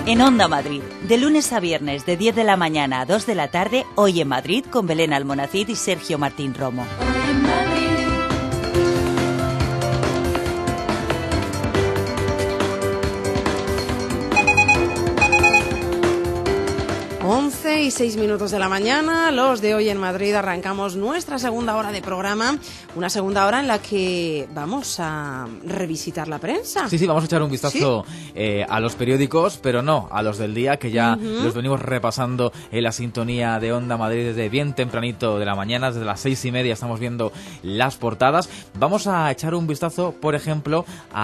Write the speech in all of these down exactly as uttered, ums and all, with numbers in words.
En Onda Madrid, de lunes a viernes de diez de la mañana a dos de la tarde, Hoy en Madrid con Belén Almonacid y Sergio Martín Romo. once y seis minutos de la mañana, los de Hoy en Madrid, arrancamos nuestra segunda hora de programa, una segunda hora en la que vamos a revisitar la prensa. Sí, sí, vamos a echar un vistazo ¿Sí? eh, a los periódicos, pero no a los del día, que ya Uh-huh. los venimos repasando en la sintonía de Onda Madrid desde bien tempranito de la mañana, desde las seis y media estamos viendo las portadas. Vamos a echar un vistazo, por ejemplo,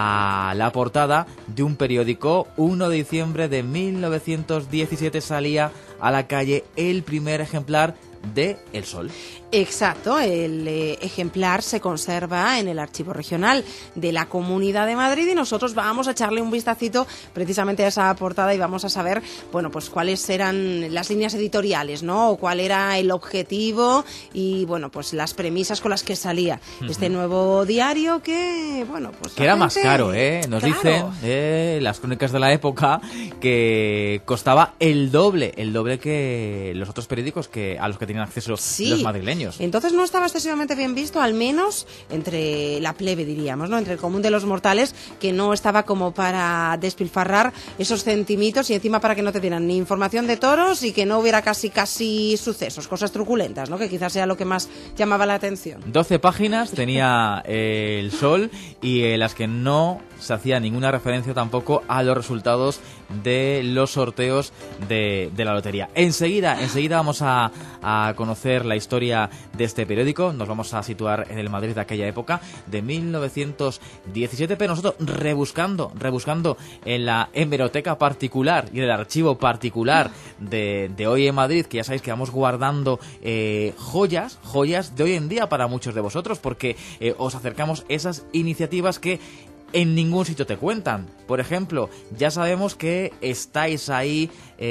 a la portada de un periódico. Uno de diciembre de mil novecientos diecisiete salía a la calle el primer ejemplar de El Sol. Exacto, el eh, ejemplar se conserva en el Archivo Regional de la Comunidad de Madrid y nosotros vamos a echarle un vistacito precisamente a esa portada y vamos a saber, bueno, pues cuáles eran las líneas editoriales, ¿no? O cuál era el objetivo y, bueno, pues las premisas con las que salía uh-huh. este nuevo diario que, bueno, pues... Que era gente... más caro, ¿eh? Nos claro. dicen eh, las crónicas de la época que costaba el doble, el doble que los otros periódicos que a los que tenían acceso sí. los madrileños. Entonces no estaba excesivamente bien visto, al menos entre la plebe, diríamos, ¿no? Entre el común de los mortales, que no estaba como para despilfarrar esos centimitos y encima para que no te dieran ni información de toros y que no hubiera casi casi sucesos, cosas truculentas, ¿no? Que quizás sea lo que más llamaba la atención. doce páginas tenía eh, El Sol y en eh, las que no se hacía ninguna referencia tampoco a los resultados de los sorteos de, de la lotería. Enseguida, enseguida vamos a, a conocer la historia de este periódico. Nos vamos a situar en el Madrid de aquella época, de mil novecientos diecisiete, pero nosotros rebuscando, rebuscando en la hemeroteca particular y en el archivo particular de, de Hoy en Madrid, que ya sabéis que vamos guardando eh, joyas, joyas de hoy en día para muchos de vosotros, porque eh, os acercamos esas iniciativas que en ningún sitio te cuentan. Por ejemplo, ya sabemos que estáis ahí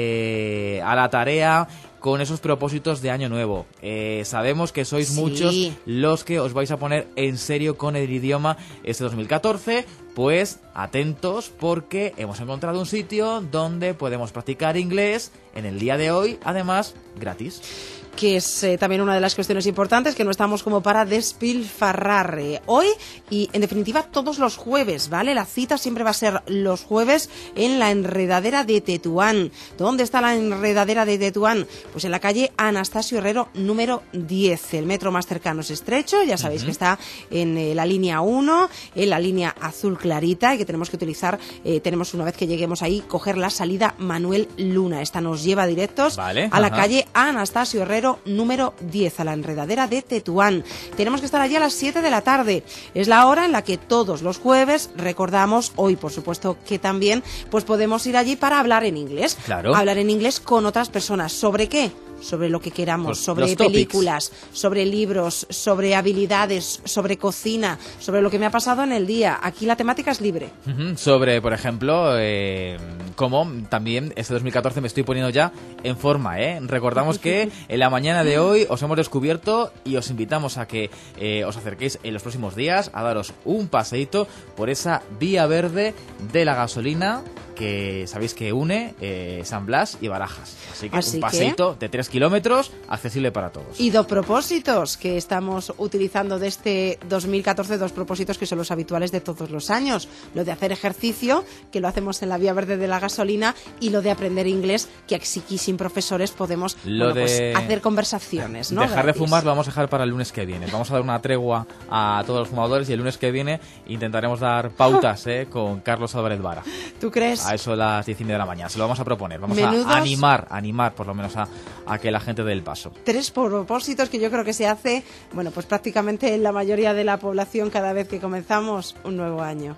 eh, a la tarea con esos propósitos de año nuevo. Eh, sabemos que sois sí. muchos los que os vais a poner en serio con el idioma este dos mil catorce. Pues atentos, porque hemos encontrado un sitio donde podemos practicar inglés en el día de hoy, además gratis. Que es eh, también una de las cuestiones importantes, que no estamos como para despilfarrar eh, hoy y, en definitiva, todos los jueves, ¿vale? La cita siempre va a ser los jueves en la Enredadera de Tetuán. ¿Dónde está la Enredadera de Tetuán? Pues en la calle Anastasio Herrero, número diez. El metro más cercano es estrecho, ya sabéis uh-huh. que está en eh, la línea uno, en la línea azul clarita, y que tenemos que utilizar, eh, tenemos una vez que lleguemos ahí, coger la salida Manuel Luna. Esta nos lleva directos vale, a la ajá. calle Anastasio Herrero, número diez, a la Enredadera de Tetuán. Tenemos que estar allí a las siete de la tarde. Es la hora en la que todos los jueves, recordamos, hoy por supuesto que también, pues podemos ir allí para hablar en inglés. Claro. Hablar en inglés con otras personas. ¿Sobre qué? Sobre lo que queramos, los, sobre los películas, sobre libros, sobre habilidades, sobre cocina, sobre lo que me ha pasado en el día. Aquí la temática es libre. Uh-huh. Sobre, por ejemplo, eh, cómo también este dos mil catorce me estoy poniendo ya en forma, ¿eh? Recordamos que en la mañana de hoy os hemos descubierto y os invitamos a que eh, os acerquéis en los próximos días a daros un paseíto por esa vía verde de la gasolina que sabéis que une eh, San Blas y Barajas. Así que Así un paseíto que... de tres kilómetros accesible para todos. Y dos propósitos que estamos utilizando de este dos mil catorce, dos propósitos que son los habituales de todos los años. Lo de hacer ejercicio, que lo hacemos en la vía verde de la gasolina, y lo de aprender inglés, que aquí sin profesores podemos lo bueno, de... pues, hacer conversaciones, ¿no? Dejar Gratis. de fumar lo vamos a dejar para el lunes que viene. Vamos a dar una tregua a todos los fumadores y el lunes que viene intentaremos dar pautas eh, con Carlos Álvarez Vara. ¿Tú crees? A eso de las diez y media de la mañana. Se lo vamos a proponer. Vamos Menudos... a animar, animar por lo menos a, a que la gente dé el paso. Tres propósitos que yo creo que se hace, bueno, pues prácticamente en la mayoría de la población cada vez que comenzamos un nuevo año.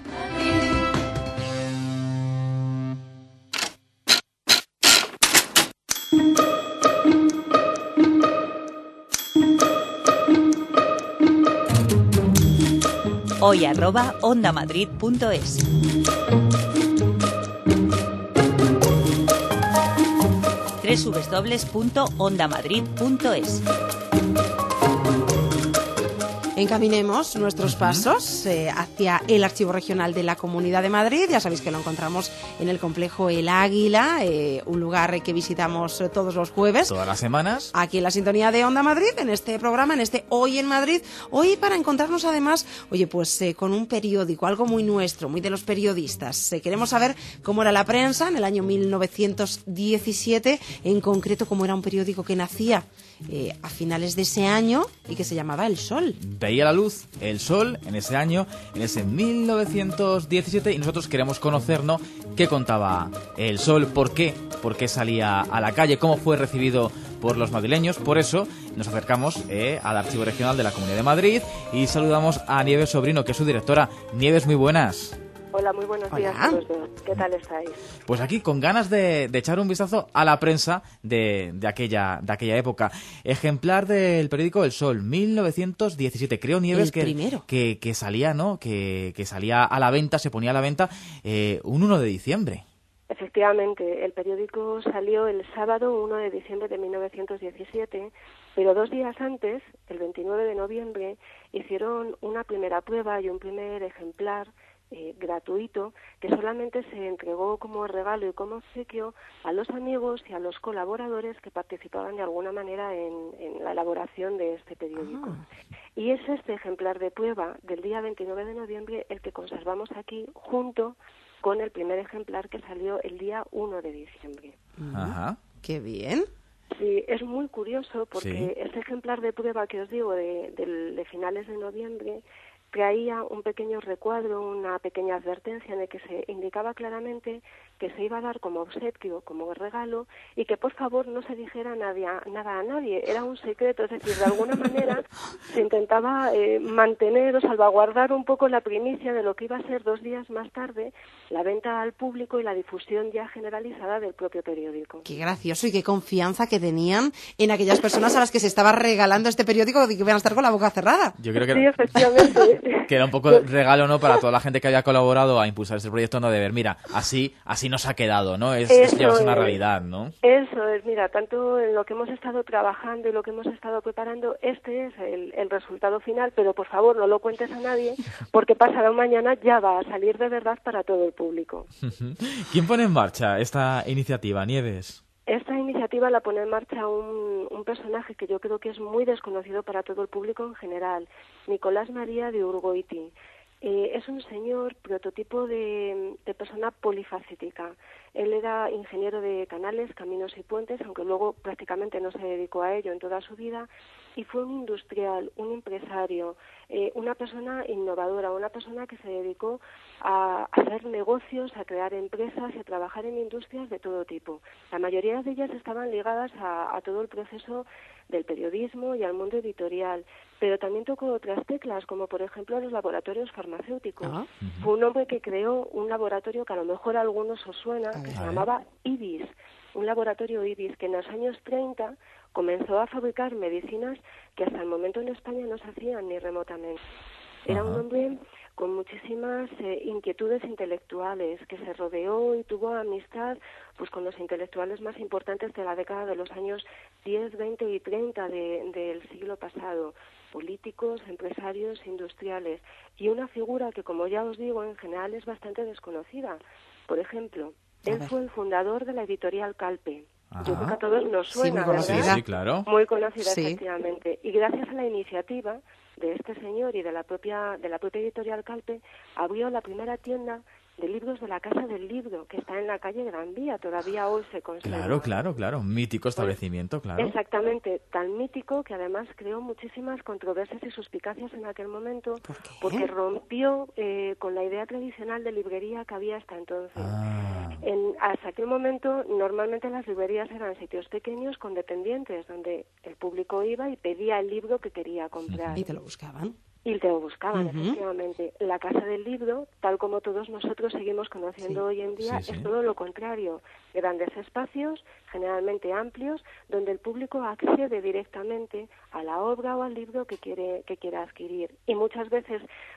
Hoy arroba ondamadrid.es. doble u doble u doble u punto ondamadrid punto es. encaminemos nuestros uh-huh. pasos eh, hacia el Archivo Regional de la Comunidad de Madrid. Ya sabéis que lo encontramos en el complejo El Águila, eh, un lugar que visitamos todos los jueves. Todas las semanas. Aquí en la sintonía de Onda Madrid, en este programa, en este Hoy en Madrid. Hoy para encontrarnos además, oye, pues eh, con un periódico, algo muy nuestro, muy de los periodistas. Eh, queremos saber cómo era la prensa en el año mil novecientos diecisiete, en concreto cómo era un periódico que nacía eh, a finales de ese año y que se llamaba El Sol. Veía la luz El Sol en ese año, en ese mil novecientos diecisiete, y nosotros queremos conocer, ¿no?, qué contaba El Sol, por qué, por qué salía a la calle, cómo fue recibido por los madrileños. Por eso nos acercamos eh, al Archivo Regional de la Comunidad de Madrid y saludamos a Nieves Sobrino, que es su directora. Nieves, muy buenas. Hola, muy buenos Hola. días a todos. ¿Qué tal estáis? Pues aquí con ganas de, de echar un vistazo a la prensa de, de, aquella, de aquella época. Ejemplar del periódico El Sol, mil novecientos diecisiete. Creo, Nieves, El que, primero. que, que salía, ¿no? Que, que salía a la venta, se ponía a la venta eh, un uno de diciembre. Efectivamente, el periódico salió el sábado uno de diciembre de mil novecientos diecisiete, pero dos días antes, el veintinueve de noviembre, hicieron una primera prueba y un primer ejemplar eh, gratuito que solamente se entregó como regalo y como obsequio a los amigos y a los colaboradores que participaban de alguna manera en, en la elaboración de este periódico. Ah. Y es este ejemplar de prueba del día veintinueve de noviembre el que conservamos aquí junto con el primer ejemplar que salió el día uno de diciembre. Ajá. Qué bien. Sí, es muy curioso porque Sí. este ejemplar de prueba que os digo de, de, de finales de noviembre traía un pequeño recuadro, una pequeña advertencia en el que se indicaba claramente que se iba a dar como obsequio, como regalo, y que por favor no se dijera nadie, nada a nadie. Era un secreto, es decir, de alguna manera se intentaba eh, mantener o salvaguardar un poco la primicia de lo que iba a ser dos días más tarde la venta al público y la difusión ya generalizada del propio periódico. Qué gracioso y qué confianza que tenían en aquellas personas a las que se estaba regalando este periódico de que iban a estar con la boca cerrada. Yo creo que Sí, era, efectivamente. que era un poco de regalo, ¿no?, para toda la gente que había colaborado a impulsar este proyecto, ¿no?, de ver, mira, así así nos ha quedado, ¿no? Es, es ya es una realidad, ¿no? Eso es, mira, tanto en lo que hemos estado trabajando y lo que hemos estado preparando, este es el, el resultado final, pero por favor no lo cuentes a nadie, porque pasado mañana ya va a salir de verdad para todo el público. ¿Quién pone en marcha esta iniciativa, Nieves? Esta iniciativa la pone en marcha un, un personaje que yo creo que es muy desconocido para todo el público en general, Nicolás María de Urgoiti. Eh, es un señor prototipo de, de persona polifacética. Él era ingeniero de canales, caminos y puentes, aunque luego prácticamente no se dedicó a ello en toda su vida, y fue un industrial, un empresario, eh, una persona innovadora, una persona que se dedicó a hacer negocios, a crear empresas y a trabajar en industrias de todo tipo. La mayoría de ellas estaban ligadas a, a todo el proceso del periodismo y al mundo editorial, pero también tocó otras teclas, como por ejemplo los laboratorios farmacéuticos. Ah. Uh-huh. Fue un hombre que creó un laboratorio que a lo mejor a algunos os suena, que se ver. llamaba IBIS, un laboratorio IBIS que en los años treinta comenzó a fabricar medicinas que hasta el momento en España no se hacían ni remotamente. Era Ajá. un hombre con muchísimas eh, inquietudes intelectuales, que se rodeó y tuvo amistad pues con los intelectuales más importantes de la década de los años diez, veinte y treinta de, del siglo pasado, políticos, empresarios, industriales, y una figura que, como ya os digo, en general es bastante desconocida. Por ejemplo, A él ver. fue el fundador de la editorial Calpe. Ajá. Yo creo que a todos nos Sí, muy suena, conocida. Sí, ¿verdad? sí, claro. Muy conocida, Sí. efectivamente. Y gracias a la iniciativa de este señor y de la propia de la propia editorial Calpe, abrió la primera tienda de libros de la Casa del Libro, que está en la calle Gran Vía, todavía hoy se conserva. Claro, claro, claro. Un mítico establecimiento, claro. Exactamente, tan mítico que además creó muchísimas controversias y suspicacias en aquel momento, ¿Por qué? porque rompió eh, con la idea tradicional de librería que había hasta entonces. Ah. En, hasta aquel momento, normalmente las librerías eran sitios pequeños con dependientes, donde el público iba y pedía el libro que quería comprar. Y te lo buscaban. Y te lo buscaban, Ujú. efectivamente. La Casa del Libro, tal como todos nosotros seguimos conociendo Sí. hoy en día, Sí, sí. es todo lo contrario. Grandes espacios, generalmente amplios, donde el público accede directamente a la obra o al libro que quiere que quiera adquirir. Y muchas veces,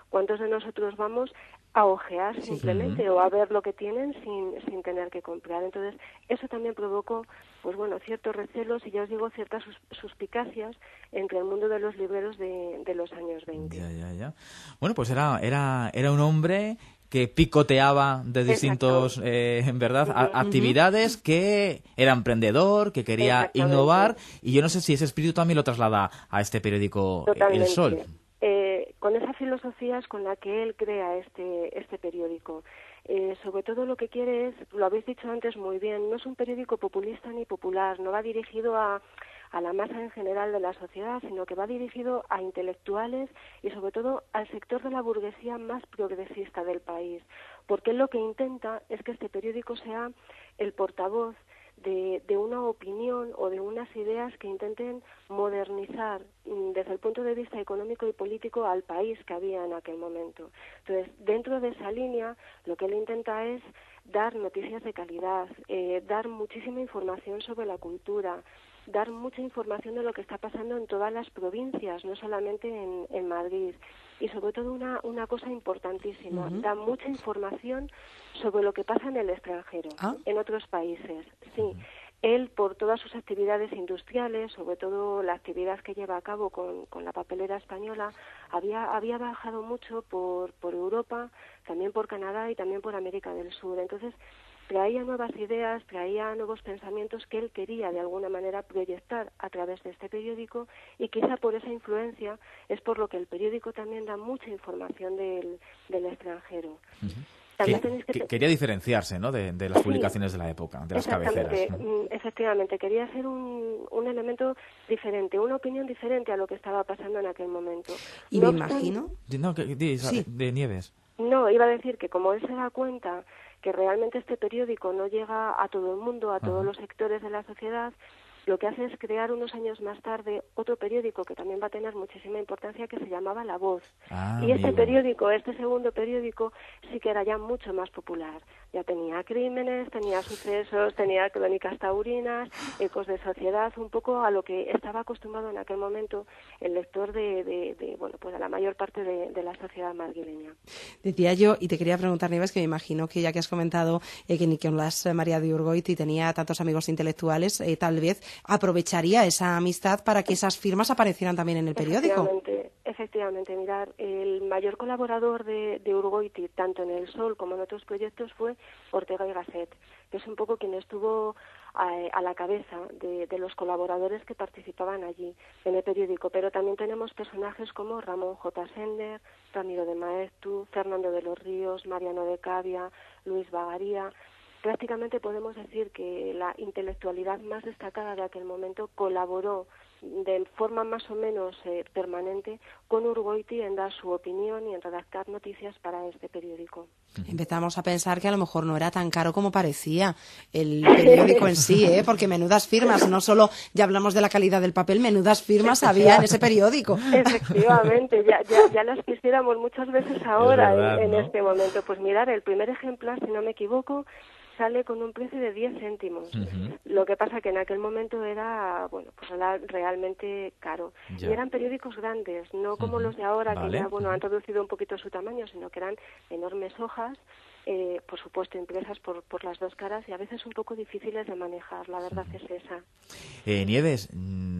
¿Cuántos de nosotros vamos a ojear simplemente sí. o a ver lo que tienen sin, sin tener que comprar? Entonces, eso también provocó, pues bueno, ciertos recelos y ya os digo, ciertas sus, suspicacias entre el mundo de los libreros de, de los años veinte. Ya, ya, ya. Bueno, pues era, era, era un hombre que picoteaba de distintos, eh, en verdad, Uh-huh. a, actividades, que era emprendedor, que quería innovar, y yo no sé si ese espíritu también lo traslada a este periódico Totalmente. El Sol. Eh, con esa filosofía es con la que él crea este, este periódico. Eh, sobre todo lo que quiere es, lo habéis dicho antes muy bien, no es un periódico populista ni popular, no va dirigido a, a la masa en general de la sociedad, sino que va dirigido a intelectuales y sobre todo al sector de la burguesía más progresista del país, porque él lo que intenta es que este periódico sea el portavoz De, de una opinión o de unas ideas que intenten modernizar desde el punto de vista económico y político al país que había en aquel momento. Entonces, dentro de esa línea, lo que él intenta es dar noticias de calidad, eh, dar muchísima información sobre la cultura, dar mucha información de lo que está pasando en todas las provincias, no solamente en, en Madrid. Y sobre todo una, una cosa importantísima, uh-huh. da mucha información sobre lo que pasa en el extranjero, ¿Ah? en otros países. Sí, uh-huh. Él, por todas sus actividades industriales, sobre todo la actividad que lleva a cabo con, con la papelera española, había, había bajado mucho por, por Europa, también por Canadá y también por América del Sur. Entonces, traía nuevas ideas, traía nuevos pensamientos que él quería de alguna manera proyectar a través de este periódico, y quizá por esa influencia es por lo que el periódico también da mucha información del, del extranjero. Uh-huh. Que, que, que quería diferenciarse, ¿no?, de, de las publicaciones sí, de la época, de las cabeceras. ¿no? Efectivamente, quería ser un, un elemento diferente, una opinión diferente a lo que estaba pasando en aquel momento. Y no me imagino... No, que, de, sí. de Nieves. No, iba a decir que como él se da cuenta que realmente este periódico no llega a todo el mundo, a todos uh-huh. los sectores de la sociedad, lo que hace es crear unos años más tarde otro periódico que también va a tener muchísima importancia, que se llamaba La Voz. Ah, y este amigo. periódico, este segundo periódico, sí que era ya mucho más popular. Ya tenía crímenes, tenía sucesos, tenía crónicas taurinas, ecos de sociedad, un poco a lo que estaba acostumbrado en aquel momento el lector de, de, de bueno, pues de la mayor parte de, de la sociedad madrileña. Decía yo, y te quería preguntar, Nieves, que me imagino que ya que has comentado eh, que Nicolás María de Urgoiti tenía tantos amigos intelectuales, eh, tal vez aprovecharía esa amistad para que esas firmas aparecieran también en el periódico. Efectivamente, efectivamente. Mirar, el mayor colaborador de, de Urgoiti, tanto en El Sol como en otros proyectos, fue Ortega y Gasset, que es un poco quien estuvo a, a la cabeza de, de los colaboradores que participaban allí en el periódico. Pero también tenemos personajes como Ramón J. Sender, Ramiro de Maeztu, Fernando de los Ríos, Mariano de Cavia, Luis Bagaría. Prácticamente podemos decir que la intelectualidad más destacada de aquel momento colaboró de forma más o menos eh, permanente con Urgoiti en dar su opinión y en redactar noticias para este periódico. Empezamos a pensar que a lo mejor no era tan caro como parecía el periódico en sí, ¿eh? Porque menudas firmas, no solo ya hablamos de la calidad del papel, menudas firmas había en ese periódico. Efectivamente, ya, ya, ya las quisiéramos muchas veces ahora, verdad, en, ¿no? en este momento. Pues mirar, el primer ejemplar, si no me equivoco, sale con un precio de diez céntimos. Uh-huh. Lo que pasa que en aquel momento era, bueno, pues era realmente caro. Ya. Y eran periódicos grandes, no como uh-huh. los de ahora, vale. que ya, bueno, uh-huh. han reducido un poquito su tamaño, sino que eran enormes hojas, eh, por supuesto, impresas por, por las dos caras y a veces un poco difíciles de manejar, la verdad uh-huh. es esa. Eh, Nieves,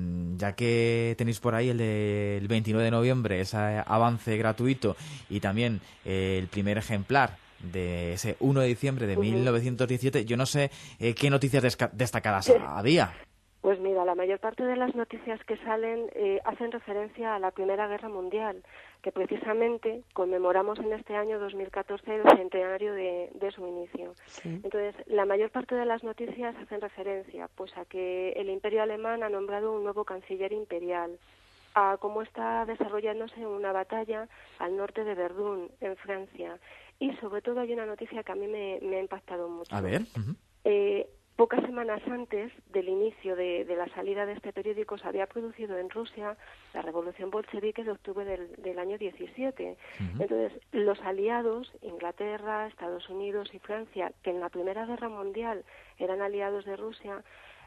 ya que tenéis por ahí el del veintinueve de noviembre, ese avance gratuito y también eh, el primer ejemplar de ese uno de diciembre de uh-huh. mil novecientos diecisiete, yo no sé eh, qué noticias desca- destacadas sí. había. Pues mira, la mayor parte de las noticias que salen eh, hacen referencia a la Primera Guerra Mundial, que precisamente conmemoramos en este año dos mil catorce el centenario de, de su inicio. Sí. Entonces, la mayor parte de las noticias hacen referencia pues a que el Imperio Alemán ha nombrado un nuevo canciller imperial, a cómo está desarrollándose una batalla al norte de Verdún, en Francia. Y sobre todo hay una noticia que a mí me, me ha impactado mucho. A ver. Uh-huh. Eh, pocas semanas antes del inicio de, de la salida de este periódico se había producido en Rusia la revolución bolchevique de octubre del, del año diecisiete. Uh-huh. Entonces, los aliados, Inglaterra, Estados Unidos y Francia, que en la Primera Guerra Mundial eran aliados de Rusia,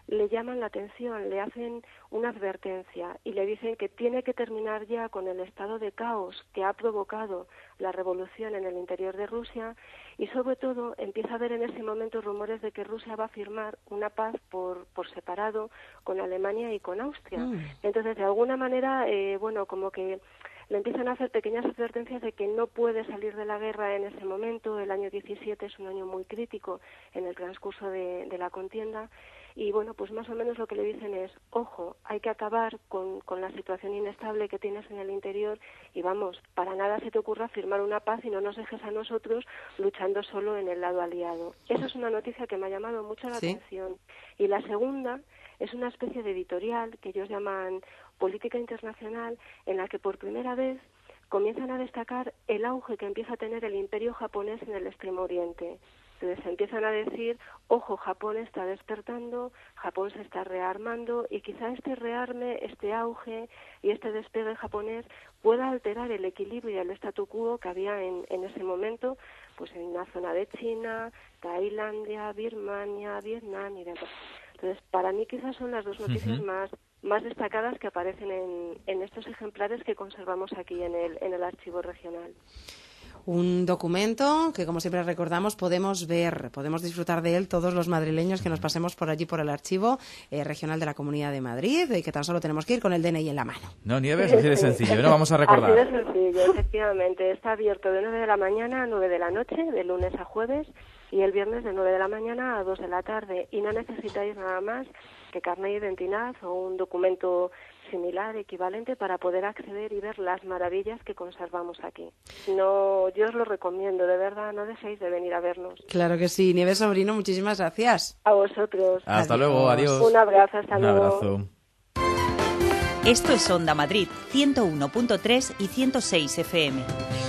le llaman la atención, le hacen una advertencia y le dicen que tiene que terminar ya con el estado de caos que ha provocado la revolución en el interior de Rusia, y sobre todo empieza a haber en ese momento rumores de que Rusia va a firmar una paz por, por separado con Alemania y con Austria. Mm. Entonces, de alguna manera, eh, bueno, como que le empiezan a hacer pequeñas advertencias de que no puede salir de la guerra en ese momento. El año diecisiete es un año muy crítico en el transcurso de, de la contienda. Y bueno, pues más o menos lo que le dicen es, ojo, hay que acabar con, con la situación inestable que tienes en el interior y vamos, para nada se te ocurra firmar una paz y no nos dejes a nosotros luchando solo en el lado aliado. Esa es una noticia que me ha llamado mucho la ¿Sí? atención. Y la segunda es una especie de editorial que ellos llaman Política Internacional, en la que por primera vez comienzan a destacar el auge que empieza a tener el imperio japonés en el Extremo Oriente. Entonces empiezan a decir, ojo, Japón está despertando, Japón se está rearmando y quizá este rearme, este auge y este despegue japonés pueda alterar el equilibrio y el statu quo que había en, en ese momento, pues en la zona de China, Tailandia, Birmania, Vietnam y demás. Entonces, para mí quizás son las dos noticias uh-huh. más más destacadas que aparecen en, en estos ejemplares que conservamos aquí en el, en el archivo regional. Un documento que, como siempre recordamos, podemos ver, podemos disfrutar de él todos los madrileños que nos pasemos por allí por el archivo eh, regional de la Comunidad de Madrid, y que tan solo tenemos que ir con el D N I en la mano. No, Nieves, así de sencillo, no vamos a recordar. Así de sencillo, efectivamente. Está abierto de nueve de la mañana a nueve de la noche, de lunes a jueves, y el viernes de nueve de la mañana a dos de la tarde. Y no necesitáis nada más que carnet de identidad o un documento similar, equivalente, para poder acceder y ver las maravillas que conservamos aquí. No, yo os lo recomiendo, de verdad, no dejéis de venir a vernos. Claro que sí. Nieves Sobrino, muchísimas gracias. A vosotros. Hasta adiós. luego, adiós. Un abrazo, hasta Un luego. abrazo. Esto es Onda Madrid, ciento uno punto tres y ciento seis F M.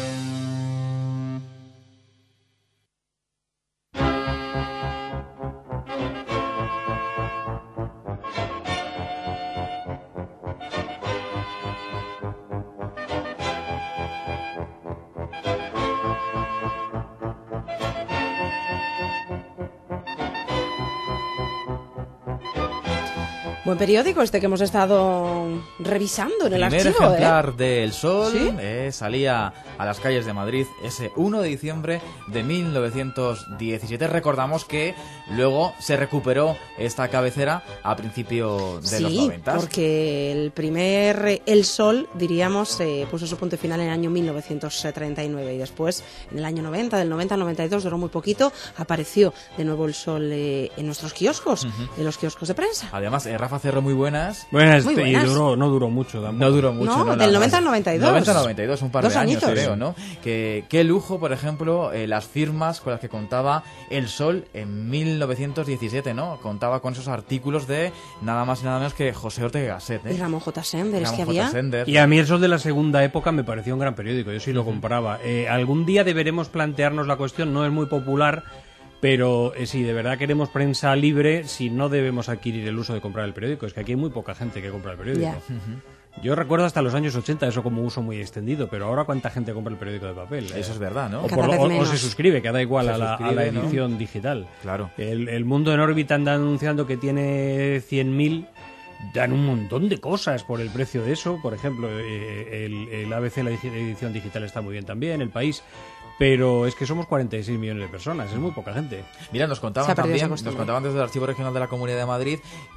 Buen periódico este que hemos estado revisando en el Primer archivo. ejemplar ¿eh? del Sol. ¿Sí? eh, salía a las calles de Madrid ese uno de diciembre de mil novecientos diecisiete. Recordamos que luego se recuperó esta cabecera a principio de sí, los noventa. Porque el primer El Sol, diríamos, eh, puso su punto final en el año mil novecientos treinta y nueve, y después en el año noventa, del noventa al noventa y dos, duró muy poquito, apareció de nuevo El Sol eh, en nuestros kioscos, uh-huh. en los kioscos de prensa. Además, eh, Rafa Cerro, muy buenas. Buenas, muy buenas. Y duró, no duró mucho tampoco. No duró mucho. No, no del nada, noventa al noventa y dos. noventa al noventa y dos, un par Dos de años, añitos. creo, ¿no? Que, qué lujo, por ejemplo, eh, las firmas con las que contaba El Sol en mil novecientos diecisiete, ¿no? Contaba con esos artículos de nada más y nada menos que José Ortega Gasset, ¿eh? Y Ramón J. Sender, es que Ramón había... J. Sender. Y a mí El Sol de la segunda época me pareció un gran periódico, yo sí lo compraba. Eh, algún día deberemos plantearnos la cuestión, no es muy popular, pero eh, si de verdad queremos prensa libre, si no debemos adquirir el uso de comprar el periódico. Es que aquí hay muy poca gente que compra el periódico. Yeah. Uh-huh. Yo recuerdo hasta los años ochenta eso como uso muy extendido, pero ahora ¿cuánta gente compra el periódico de papel? Eso es verdad, ¿no? O, por lo, o, o se suscribe, que da igual a la, a la edición, ¿no?, digital. Claro. El, el Mundo en órbita anda anunciando que tiene cien mil... Dan un montón de cosas por el precio de eso. Por ejemplo, eh, el, el A B C, la edición digital, está muy bien también, El País. Pero es que somos cuarenta y seis millones de personas, es muy poca gente. Mira, nos contaban también, nos contaban desde el Archivo Regional de la Comunidad de Madrid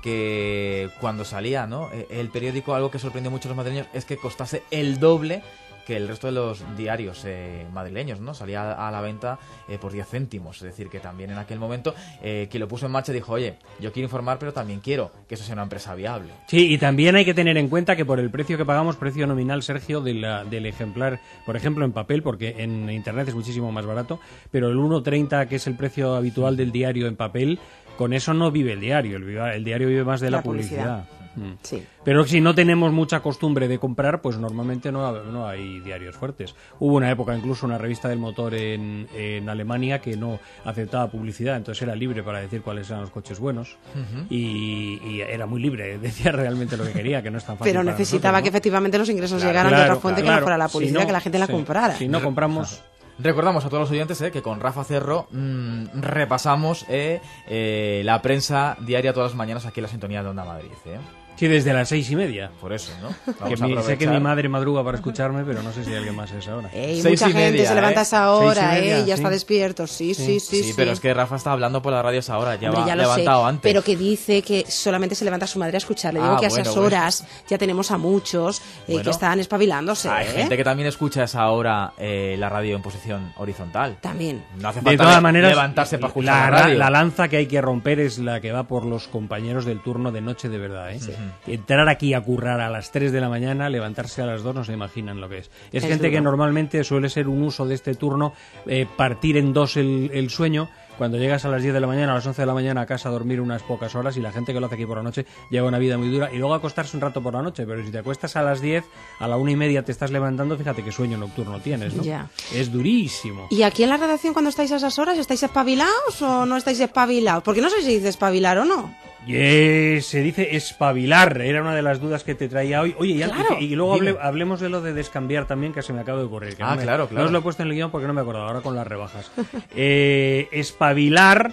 que cuando salía, ¿no?, el periódico, algo que sorprendió mucho a los madrileños es que costase el doble que el resto de los diarios eh, madrileños, ¿no? Salía a la venta eh, por diez céntimos. Es decir, que también en aquel momento eh, quien lo puso en marcha dijo, oye, yo quiero informar, pero también quiero que eso sea una empresa viable. Sí, y también hay que tener en cuenta que por el precio que pagamos, precio nominal, Sergio, de la, del ejemplar, por ejemplo, en papel, porque en internet es muchísimo más barato, pero el uno treinta, que es el precio habitual del diario en papel, con eso no vive el diario. El, el diario vive más de la, la publicidad. publicidad. Mm. Sí. Pero si no tenemos mucha costumbre de comprar, pues normalmente no, no hay diarios fuertes. Hubo una época, incluso una revista del motor en, en Alemania, que no aceptaba publicidad, entonces era libre para decir cuáles eran los coches buenos. Uh-huh. y, y era muy libre, decía realmente lo que quería, que no es tan fácil. Pero necesitaba nosotros, ¿no?, que efectivamente los ingresos claro, llegaran claro, de otra fuente claro, que no fuera la publicidad, si no, que la gente la sí, comprara. Si no compramos... Recordamos a todos los oyentes eh, que con Rafa Cerro mmm, repasamos eh, eh, la prensa diaria todas las mañanas aquí en la sintonía de Onda Madrid. ¿eh? Sí, desde las seis y media. Por eso, ¿no? Que mi, sé que mi madre madruga para escucharme, pero no sé si hay alguien más a esa hora. Ey, Seis mucha y gente media, se levanta a ¿eh? esa hora, Seis y media, eh, ya sí. está despierto. Sí, sí, sí, sí. Sí, pero es que Rafa está hablando por la radio a esa hora, ya Hombre, va ya lo levantado sé, antes. pero que dice que solamente se levanta su madre a escuchar. Le digo Ah, que a bueno, esas bueno. horas ya tenemos a muchos eh, Bueno. que están espabilándose. Hay ¿eh? gente que también escucha a esa hora eh, la radio en posición horizontal. También. No hace De falta todas le- maneras, levantarse para escuchar la, la radio. la lanza que hay que romper es la que va por los compañeros del turno de noche de verdad. ¿eh? Entrar aquí a currar a las tres de la mañana, levantarse a las dos, no se imaginan lo que es. Es, Es gente duro. que normalmente suele ser un uso de este turno, eh, partir en dos el, el sueño. Cuando llegas a las diez de la mañana, a las once de la mañana a casa a dormir unas pocas horas, y la gente que lo hace aquí por la noche lleva una vida muy dura, y luego acostarse un rato por la noche, pero si te acuestas a las diez, a la una y media te estás levantando, fíjate qué sueño nocturno tienes, ¿no? Ya. Es durísimo. ¿Y aquí en la redacción cuando estáis a esas horas, estáis espabilados o no estáis espabilados? Porque no sé si dice espabilar o no. Eh, se dice espabilar, era una de las dudas que te traía hoy. Oye, y, al- Claro. y, y luego Dime. hable- hablemos de lo de descambiar también, que se me acaba de ocurrir. que Ah, no me- claro, claro. No os lo he puesto en el guión porque no me he acordado, ahora con las rebajas. Eh, espabilar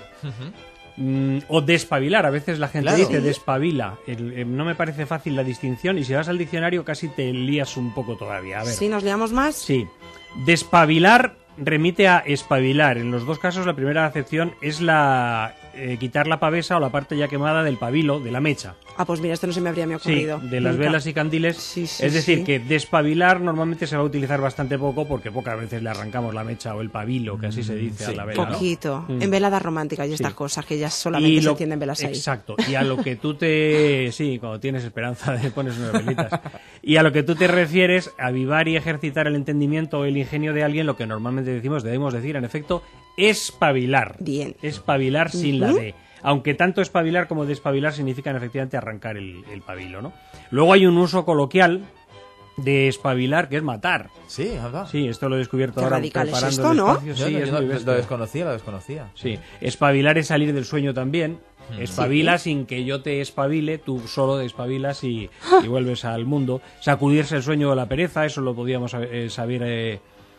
mm, o despabilar, a veces la gente Claro. dice Sí. despabila. El- eh, no me parece fácil la distinción, y si vas al diccionario casi te lías un poco todavía. A ver. Si nos liamos más. Sí. Despabilar remite a espabilar. En los dos casos, la primera acepción es la eh, quitar la pavesa o la parte ya quemada del pabilo, de la mecha. Ah, pues mira, esto no se me habría me Sí, ocurrido. de las Nunca. velas y candiles. Sí, sí, es decir, sí. que despabilar normalmente se va a utilizar bastante poco, porque pocas veces le arrancamos la mecha o el pabilo, que así se dice, sí. a la vela, ¿no? Poquito. Mm. En veladas románticas y Sí. estas cosas que ya solamente se entienden velas ahí. Exacto. Y a lo que tú te... Sí, cuando tienes esperanza de pones unas velitas. Y a lo que tú te refieres, avivar y ejercitar el entendimiento o el ingenio de alguien, lo que normalmente decimos, debemos decir, en efecto, espabilar. Bien. Espabilar sin la Ujú. D. Aunque tanto espabilar como despabilar significan efectivamente arrancar el, el pabilo, ¿no? Luego hay un uso coloquial de espabilar, que es matar. Sí, anda. Sí, esto lo he descubierto Qué ahora radical es preparando esto, el ¿no? espacio. Yo, Sí, yo es no- muy lo bestia. desconocía, lo desconocía. Sí, espabilar es salir del sueño también. Espabila sin que yo te espabile, tú solo te espabilas y, y vuelves al mundo. Sacudirse el sueño o la pereza, eso lo podíamos eh, saber eh,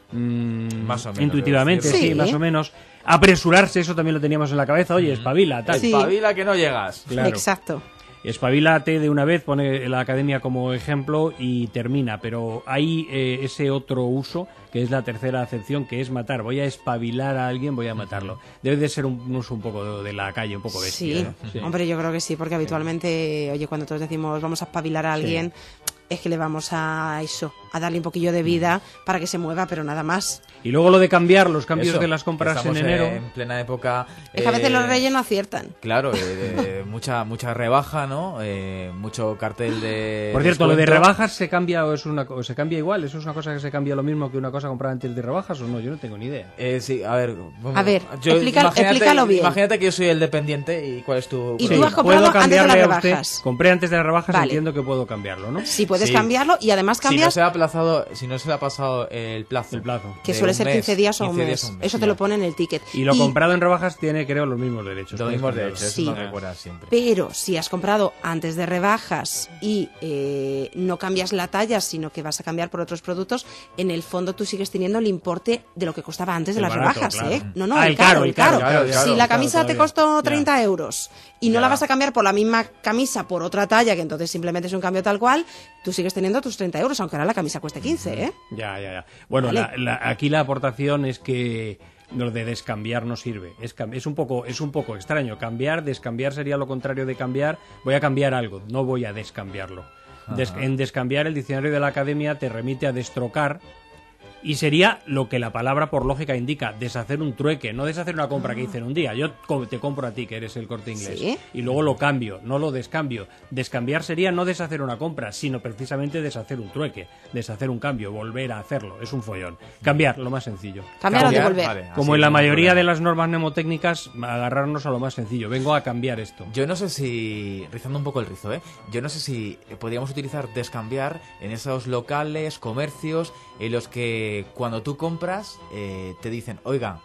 mm, Más o menos, intuitivamente, debo sí, decirlo. más o menos. Apresurarse, eso también lo teníamos en la cabeza. Oye, espabila, tal. Sí. Espabila que no llegas. Claro. Exacto. Espabilate de una vez, pone la academia como ejemplo y termina, pero hay eh, ese otro uso, que es la tercera acepción, que es matar. Voy a espabilar a alguien, voy a matarlo. Debe de ser un, un uso un poco de, de la calle, un poco bestia. Sí. ¿eh? Sí. Hombre, yo creo que sí, porque habitualmente, oye, cuando todos decimos vamos a espabilar a alguien, es que le vamos a eso, a darle un poquillo de vida para que se mueva, pero nada más. Y luego lo de cambiar los cambios Eso, de las compras en estamos enero. en plena época. Es que a veces eh, los reyes no aciertan. Claro, eh, de- mucha mucha rebaja, ¿no? Eh, mucho cartel de. Por cierto, lo de descuento. rebajas se cambia o es una co- se cambia igual, eso es una cosa que se cambia lo mismo que una cosa comprada antes de rebajas o no, yo no tengo ni idea. Eh, sí, a ver. bueno, A ver, yo- explica- imagínate- explícalo bien. Imagínate que yo soy el dependiente y cuál es tu. Y cuál tú es has tu- comprado Puedo antes de las cambiarle a usted. rebajas. Compré antes de las rebajas, Vale. entiendo que puedo cambiarlo, ¿no? Si puedes Sí. cambiarlo y además Si no cambias se ha aplazado, si no se le ha pasado el plazo. El plazo. que de suele un ser mes, quince días o un quince mes. días o un Eso te claro. lo pone en el ticket. Y lo comprado en rebajas tiene, creo, los mismos derechos. Lo puedes mismo de cambiarlo. hecho, eso Sí. lo recuerdas siempre. Pero si has comprado antes de rebajas y eh, no cambias la talla, sino que vas a cambiar por otros productos, en el fondo tú sigues teniendo el importe de lo que costaba antes de El las barato, rebajas, claro. ¿eh? No, no, Ah, el, el caro, caro, el el caro, caro. claro, Si claro, la claro, camisa te todavía. costó Ya. treinta euros y no Ya. la vas a cambiar por la misma camisa por otra talla, que entonces simplemente es un cambio tal cual, tú sigues teniendo tus treinta euros, aunque ahora la camisa cueste quince, ¿eh? Ya, ya, ya. Bueno, Vale. la- la- aquí la aportación es que lo de descambiar no sirve. Es, cam- es, un poco, es un poco extraño. Cambiar, descambiar sería lo contrario de cambiar. Voy a cambiar algo, no voy a descambiarlo. Des- en descambiar, el diccionario de la academia te remite a destrocar. Y sería lo que la palabra por lógica indica, deshacer un trueque, no deshacer una compra que hice en un día. Yo co- te compro a ti, que eres el Corte Inglés, Sí. y luego lo cambio, no lo descambio. Descambiar sería no deshacer una compra, sino precisamente deshacer un trueque, deshacer un cambio, volver a hacerlo. Es un follón. Cambiar, lo más sencillo. Cambiar o Cambiar, devolver. vale. Como Así, en la no hay mayoría problema. de las normas mnemotécnicas, agarrarnos a lo más sencillo. Vengo a cambiar esto. Yo no sé si, rizando un poco el rizo, ¿eh? Yo no sé si podríamos utilizar descambiar en esos locales, comercios, en los que cuando tú compras eh, te dicen, oiga,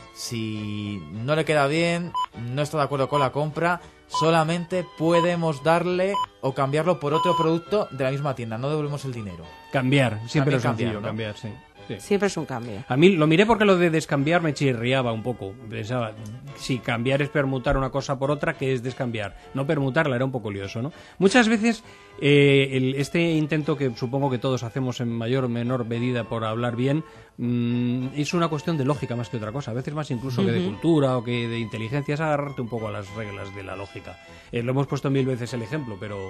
si no le queda bien, no está de acuerdo con la compra, solamente podemos darle o cambiarlo por otro producto de la misma tienda, no devolvemos el dinero. Cambiar, siempre También lo sencillo, cambiar, ¿no? cambiar, sí. Sí. Siempre es un cambio. A mí lo miré porque lo de descambiar me chirriaba un poco. Pensaba, si cambiar es permutar una cosa por otra, ¿qué es descambiar? No permutarla, era un poco lioso, ¿no? Muchas veces eh, el, este intento que supongo que todos hacemos en mayor o menor medida por hablar bien, mmm, es una cuestión de lógica más que otra cosa. A veces más incluso uh-huh. que de cultura o que de inteligencia, es agarrarte un poco a las reglas de la lógica. Eh, lo hemos puesto mil veces el ejemplo, pero...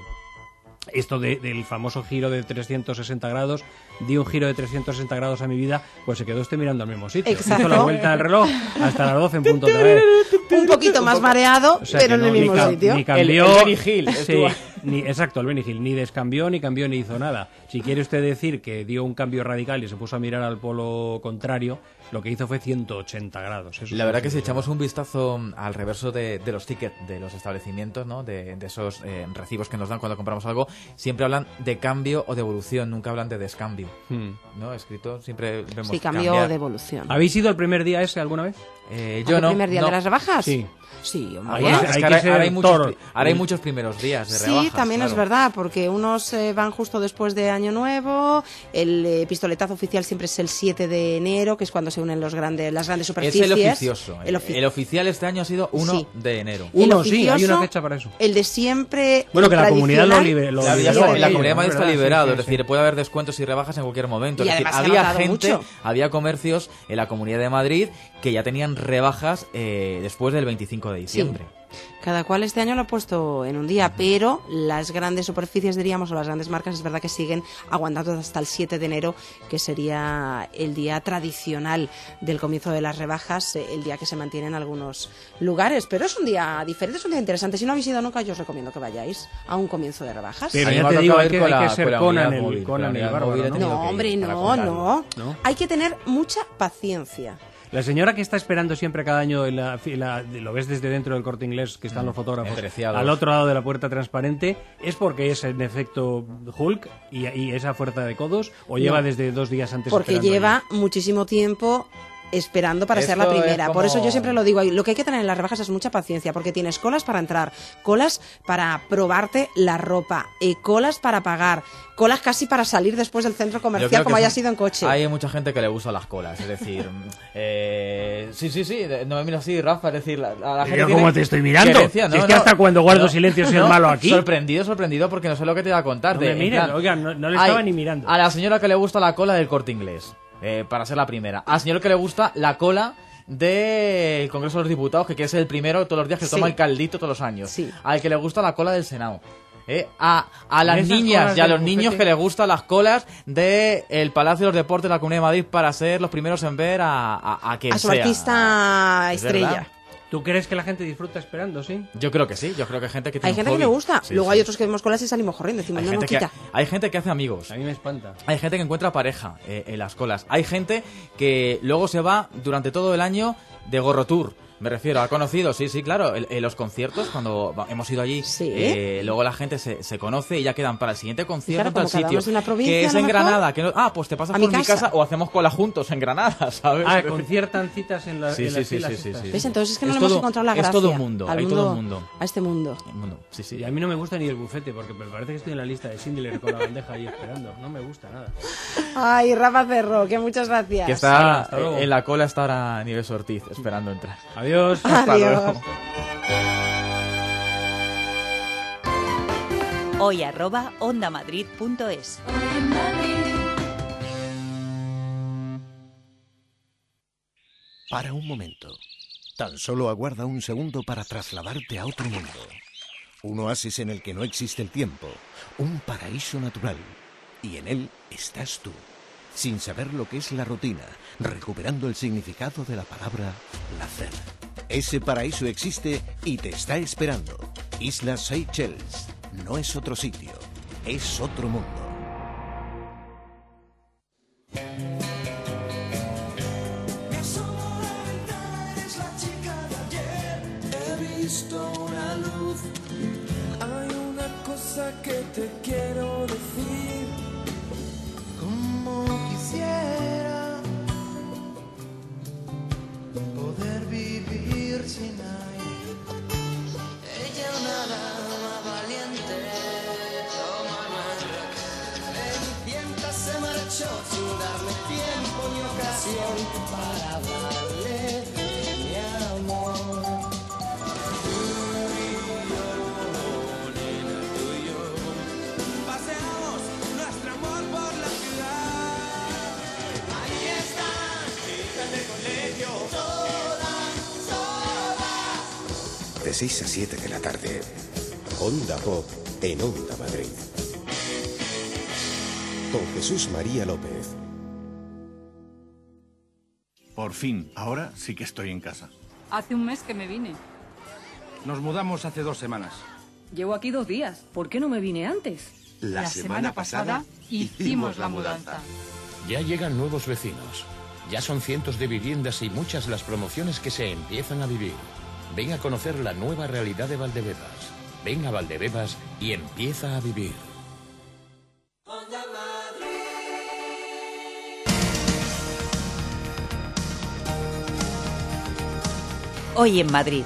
Esto de, del famoso giro de trescientos sesenta grados, di un giro de trescientos sesenta grados a mi vida, pues se quedó usted mirando al mismo sitio. Exacto. Hizo la vuelta del reloj hasta las doce en punto otra vez. Un poquito más mareado, o sea, pero no, en el mismo ni sitio. Ni cambió, el, el Benny Hill. Sí, ni, exacto, el Benny Hill. Ni descambió, ni cambió, ni hizo nada. Si quiere usted decir que dio un cambio radical y se puso a mirar al polo contrario, lo que hizo fue ciento ochenta grados. Eso la verdad que si echamos un vistazo al reverso de, de los tickets de los establecimientos, ¿no? de, de esos eh, recibos que nos dan cuando compramos algo, siempre hablan de cambio o de evolución, nunca hablan de descambio. Hmm. ¿No? Escrito siempre vemos sí, cambio cambiar. o de evolución. ¿Habéis ido el primer día ese alguna vez? Eh, yo no. ¿El primer día no. de las rebajas? Sí. Sí, hombre. Bueno, es hay que que ahora, ser ahora hay, muchos, toro. ahora hay muchos primeros días de sí, rebajas. Sí, también claro. es verdad, porque unos eh, van justo después de Año Nuevo, el eh, pistoletazo oficial siempre es el siete de enero, que es cuando se unen los grandes, las grandes superficies. Es el oficioso. El, ofi- el oficial este año ha sido uno sí. de enero. Uno, sí, hay una fecha para eso. El de siempre. Bueno, que la comunidad lo libera. La, liber- la, sí, la comunidad de Madrid está liberado, sí, sí, es decir, sí. puede haber descuentos y rebajas en cualquier momento. Y Es decir, además se ha había notado gente, mucho. había comercios en la comunidad de Madrid que ya tenían rebajas eh, después del veinticinco de diciembre. Sí. Cada cual este año lo ha puesto en un día, pero las grandes superficies, diríamos, o las grandes marcas, es verdad que siguen aguantando hasta el siete de enero, que sería el día tradicional del comienzo de las rebajas, el día que se mantiene en algunos lugares. Pero es un día diferente, es un día interesante. Si no habéis ido nunca, yo os recomiendo que vayáis a un comienzo de rebajas. Pero A ya mí me te ha digo, tocado hay ir que, con hay la- que con ser la Conan unidad el, móvil, con la Conan el unidad bárbaro, móvil he ¿no? tenido No, que ir hombre, para no, contarlo. no, ¿No? Hay que tener mucha paciencia. La señora que está esperando siempre cada año, en la, la, lo ves desde dentro del Corte Inglés, que están los fotógrafos, Empreciados. al otro lado de la puerta transparente, ¿es porque es en efecto Hulk y, y esa fuerza de codos? ¿O lleva No. desde dos días antes Porque esperando lleva allí? muchísimo tiempo esperando para ser la Esto es primera. Por como- eso yo siempre lo digo, ahí, lo que hay que tener en las rebajas es mucha paciencia, porque tienes colas para entrar, colas para probarte la ropa, eh, colas para pagar, colas casi para salir después del centro Yo comercial creo como que haya son- sido en coche. Hay mucha gente que le gusta las colas, es decir, eh, sí, sí, sí, no me miro así, Rafa, es decir, la, a la gente Yo tiene cómo te estoy mirando. querencia, Si es que hasta cuando guardo silencio soy el malo aquí. Sorprendido, sorprendido, porque no sé lo que te iba a contar. No de- me en miren, plan, oigan, no, no le hay estaba ni mirando. A la señora que le gusta la cola del Corte Inglés, eh, para ser la primera. Al señor que le gusta la cola del Congreso de los Diputados, que quiere ser el primero todos los días que Sí. toma el caldito todos los años. Sí. Al que le gusta la cola del Senado. Eh, a, a las Esas niñas colas y a del los niños bufete. que les gustan las colas del Palacio de los Deportes de la Comunidad de Madrid para ser los primeros en ver a, a, a quien a su sea. artista Es estrella. verdad. ¿Tú crees que la gente disfruta esperando, sí? Yo creo que sí, yo creo que hay gente que tiene Hay un gente que hobby. le gusta, Sí, luego sí. hay otros que vemos colas y salimos corriendo, decimos, Hay no, no, gente, que, quita. hay gente que hace amigos. A mí me espanta. Hay gente que encuentra pareja eh, en las colas. Hay gente que luego se va durante todo el año de gorro tour. Me refiero a conocidos, sí, sí, claro. En, en los conciertos, cuando va- hemos ido allí, Sí. eh, luego la gente se, se conoce y ya quedan para el siguiente concierto claro, en tal como cada sitio. uno es de una provincia, que es a lo en mejor. Granada. Que no- ah, pues te pasas A por mi mi casa. casa o hacemos cola juntos en Granada, ¿sabes? Ah, conciertan citas en, la, Sí, en sí, las sí, filas sí, sí, estas. sí. ¿Ves? Entonces es que no Es le hemos todo- encontrado la es gracia. todo un mundo, al hay todo un mundo. A este mundo. Bueno, sí, sí. Y a mí no me gusta ni el bufete, porque me parece que estoy en la lista de Schindler con la bandeja ahí esperando. No me gusta nada. Ay, Rafa Cerro, que muchas gracias. Que está Hasta luego. en la cola está ahora Nieves Ortiz esperando entrar. Adiós. Hasta Adiós. luego. Hoy arroba ondamadrid.es. Para un momento. Tan solo aguarda un segundo para trasladarte a otro mundo. Un oasis en el que no existe el tiempo. Un paraíso natural. Y en él estás tú. Sin saber lo que es la rutina. Recuperando el significado de la palabra placer. Ese paraíso existe y te está esperando. Islas Seychelles. No es otro sitio. Es otro mundo. Una luz, hay una cosa que te quiero decir, como quisiera poder vivir sin aire. Ella una dama valiente, como Manuel Roca. de seis a siete de la tarde. Onda Pop en Onda Madrid. Con Jesús María López. Por fin, ahora sí que estoy en casa. Hace un mes que me vine. Nos mudamos hace dos semanas. Llevo aquí dos días. ¿Por qué no me vine antes? La, la semana, semana pasada, pasada hicimos la mudanza. Ya llegan nuevos vecinos. Ya son cientos de viviendas y muchas las promociones que se empiezan a vivir. Ven a conocer la nueva realidad de Valdebebas. Ven a Valdebebas y empieza a vivir. Hoy en Madrid.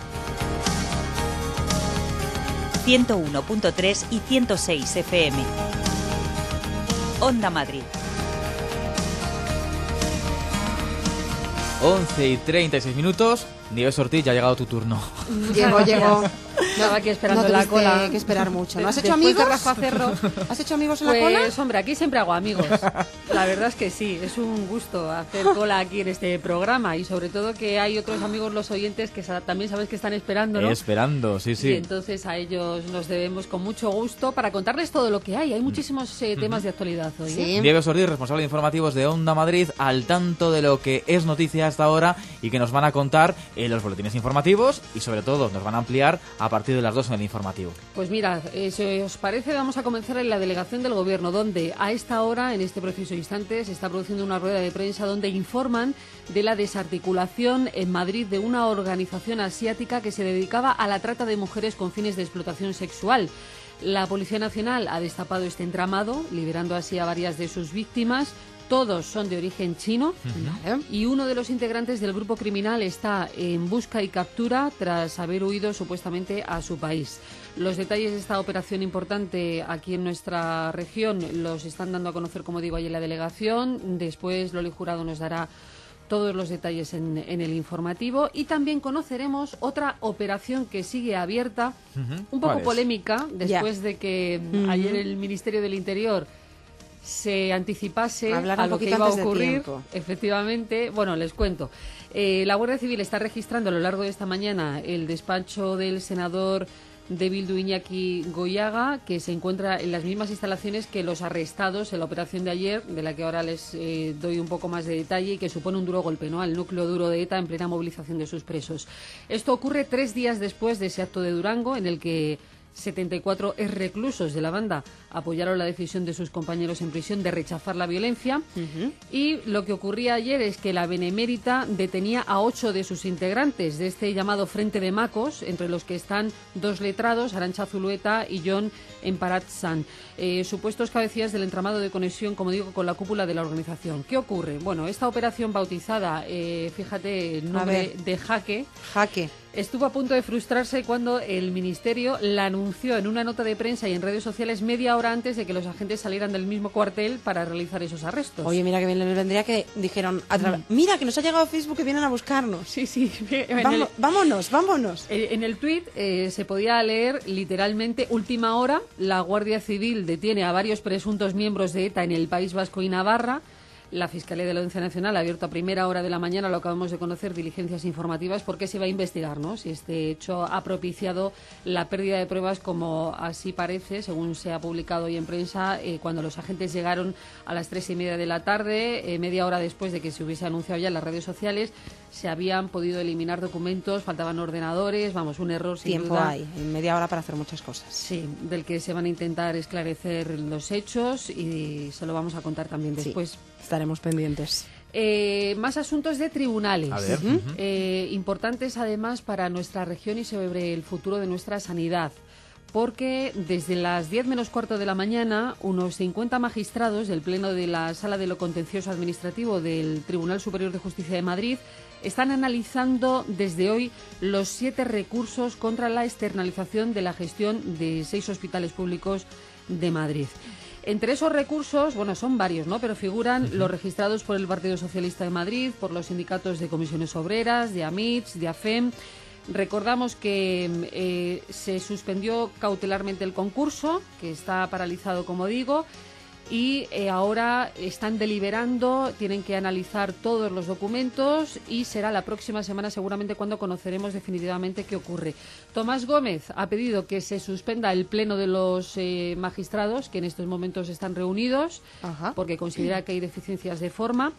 ciento uno punto tres y ciento seis F M. Onda Madrid. once y treinta y seis minutos. Nieves Ortiz, ya ha llegado tu turno. Llegó, llegó. Estaba aquí esperando no la cola. Que esperar mucho. ¿No has hecho Después amigos? de Rafa Cerro. ¿Has hecho amigos en pues, la cola? Pues, hombre, aquí siempre hago amigos. La verdad es que sí, es un gusto hacer cola aquí en este programa y sobre todo que hay otros amigos, los oyentes, que también sabes que están esperando, ¿no? Esperando, sí, sí. Y entonces a ellos nos debemos con mucho gusto para contarles todo lo que hay. Hay muchísimos eh, temas de actualidad hoy. Sí. ¿eh? Nieves Ortiz, responsable de informativos de Onda Madrid, al tanto de lo que es noticia hasta ahora y que nos van a contar en los boletines informativos y sobre todo nos van a ampliar a partir de las dos en el informativo. Pues mira, eh, si os parece, vamos a comenzar en la delegación del Gobierno, donde a esta hora, en este preciso instante, se está produciendo una rueda de prensa donde informan de la desarticulación en Madrid de una organización asiática que se dedicaba a la trata de mujeres con fines de explotación sexual. La Policía Nacional ha destapado este entramado, liberando así a varias de sus víctimas. Todos son de origen chino. Uh-huh. Y uno de los integrantes del grupo criminal está en busca y captura tras haber huido supuestamente a su país. Los detalles de esta operación importante aquí en nuestra región los están dando a conocer, como digo, ahí en la delegación. Después Loli Jurado nos dará todos los detalles en, en el informativo y también conoceremos otra operación que sigue abierta, uh-huh. un poco polémica, después yeah. de que uh-huh. ayer el Ministerio del Interior se anticipase Hablar a lo que iba a ocurrir, de efectivamente. Bueno, les cuento. Eh, la Guardia Civil está registrando a lo largo de esta mañana el despacho del senador de Bildu, Iñaki Goyaga, que se encuentra en las mismas instalaciones que los arrestados en la operación de ayer, de la que ahora les eh, doy un poco más de detalle y que supone un duro golpe, ¿no?, al núcleo duro de ETA en plena movilización de sus presos. Esto ocurre tres días después de ese acto de Durango en el que setenta y cuatro exreclusos de la banda apoyaron la decisión de sus compañeros en prisión de rechazar la violencia. Uh-huh. Y lo que ocurría ayer es que la Benemérita detenía a ocho de sus integrantes de este llamado Frente de Macos, entre los que están dos letrados, Arantxa Zulueta y Jon Emparatzan, eh, supuestos cabecillas del entramado de conexión, como digo, con la cúpula de la organización. ¿Qué ocurre? Bueno, esta operación bautizada, eh, fíjate el nombre de Jaque, Jaque, estuvo a punto de frustrarse cuando el Ministerio la anunció en una nota de prensa y en redes sociales media hora antes de que los agentes salieran del mismo cuartel para realizar esos arrestos. Oye, mira que bien les vendría que dijeron, tra- mira que nos ha llegado Facebook que vienen a buscarnos. Sí, sí. Vamos, el, vámonos, vámonos. En el tuit eh, se podía leer literalmente: última hora, la Guardia Civil detiene a varios presuntos miembros de ETA en el País Vasco y Navarra. La Fiscalía de la Audiencia Nacional ha abierto a primera hora de la mañana, lo acabamos de conocer, diligencias informativas porque se va a investigar, ¿no?, si este hecho ha propiciado la pérdida de pruebas, como así parece, según se ha publicado hoy en prensa, eh, cuando los agentes llegaron a las tres y media de la tarde, eh, media hora después de que se hubiese anunciado ya en las redes sociales, se habían podido eliminar documentos, faltaban ordenadores, vamos, un error sin Tiempo duda. hay, en media hora para hacer muchas cosas. Sí, del que se van a intentar esclarecer los hechos y se lo vamos a contar también después. Sí, estaremos pendientes. Eh, más asuntos de tribunales. A ver. Uh-huh. eh, importantes además para nuestra región y sobre el futuro de nuestra sanidad. Porque desde las diez menos cuarto de la mañana, unos cincuenta magistrados del Pleno de la Sala de lo Contencioso Administrativo del Tribunal Superior de Justicia de Madrid están analizando desde hoy los siete recursos contra la externalización de la gestión de seis hospitales públicos de Madrid. Entre esos recursos, bueno, son varios, ¿no?, pero figuran uh-huh. los registrados por el Partido Socialista de Madrid, por los sindicatos de comisiones obreras, de AMITS, de AFEM. Recordamos que eh, se suspendió cautelarmente el concurso, que está paralizado, como digo, y eh, ahora están deliberando, tienen que analizar todos los documentos y será la próxima semana seguramente cuando conoceremos definitivamente qué ocurre. Tomás Gómez ha pedido que se suspenda el pleno de los eh, magistrados, que en estos momentos están reunidos, Ajá. porque considera que hay deficiencias de forma.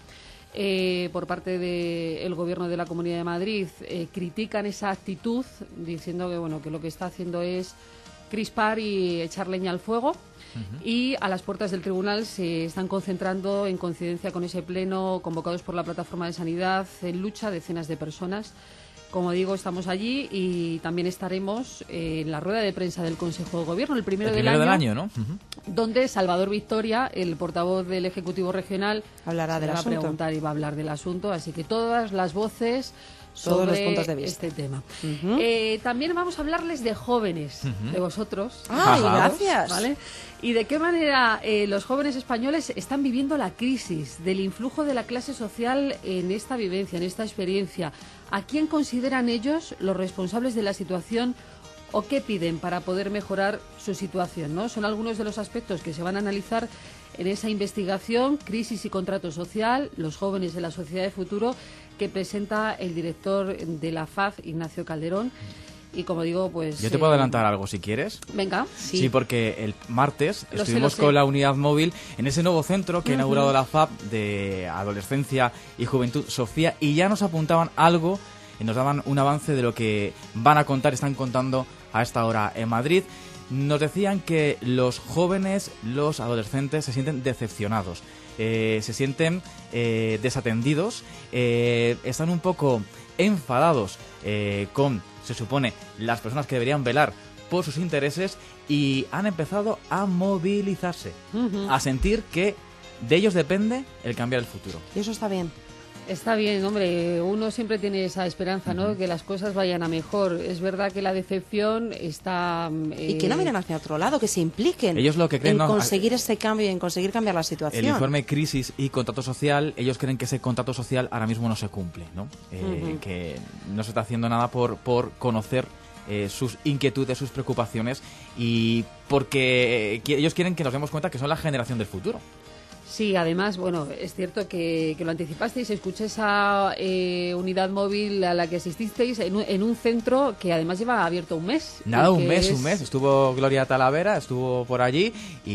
Eh, por parte del Gobierno de la Comunidad de Madrid eh, critican esa actitud, diciendo que bueno que lo que está haciendo es crispar y echar leña al fuego. Uh-huh. Y a las puertas del tribunal se están concentrando en coincidencia con ese pleno convocados por la Plataforma de Sanidad en lucha decenas de personas. Como digo, estamos allí y también estaremos en la rueda de prensa del Consejo de Gobierno, el primero, el primero del, año, del año, ¿no? Uh-huh. Donde Salvador Victoria, el portavoz del Ejecutivo Regional, hablará del va asunto. a preguntar y va a hablar del asunto. Así que todas las voces Todos sobre los puntos de vista. este tema. Uh-huh. Eh, también vamos a hablarles de jóvenes, uh-huh. de vosotros. ¡Ay, gracias! ¿Vale? Y de qué manera eh, los jóvenes españoles están viviendo la crisis del influjo de la clase social en esta vivencia, en esta experiencia. ¿A quién consideran ellos los responsables de la situación o qué piden para poder mejorar su situación, ¿no? Son algunos de los aspectos que se van a analizar en esa investigación, Crisis y Contrato Social, los jóvenes de la sociedad de futuro, que presenta el director de la F A F, Ignacio Calderón. Y como digo, pues... Yo te puedo eh, adelantar algo si quieres. Venga. Sí, sí porque el martes lo estuvimos sé, con sé. la unidad móvil en ese nuevo centro que uh-huh. ha inaugurado la F A P de Adolescencia y Juventud, Sofía, y ya nos apuntaban algo, y nos daban un avance de lo que van a contar, están contando a esta hora en Madrid. Nos decían que los jóvenes, los adolescentes se sienten decepcionados, eh, se sienten eh, desatendidos, eh, están un poco enfadados eh, con, se supone, las personas que deberían velar por sus intereses y han empezado a movilizarse, uh-huh. a sentir que de ellos depende el cambiar el futuro. Y eso está bien. Está bien, hombre, uno siempre tiene esa esperanza, ¿no? Uh-huh. Que las cosas vayan a mejor. Es verdad que la decepción está... Eh... Y que no miren hacia otro lado, que se impliquen ellos lo que creen, en no, conseguir ese cambio y en conseguir cambiar la situación. El informe Crisis y Contrato Social, ellos creen que ese contrato social ahora mismo no se cumple, ¿no? Eh, uh-huh. Que no se está haciendo nada por, por conocer eh, sus inquietudes, sus preocupaciones y porque eh, ellos quieren que nos demos cuenta que son la generación del futuro. Sí, además, bueno, es cierto que, que lo anticipasteis, escuché esa eh, unidad móvil a la que asististeis en un, en un centro que además lleva abierto un mes. Nada, un mes, es... un mes. Estuvo Gloria Talavera, estuvo por allí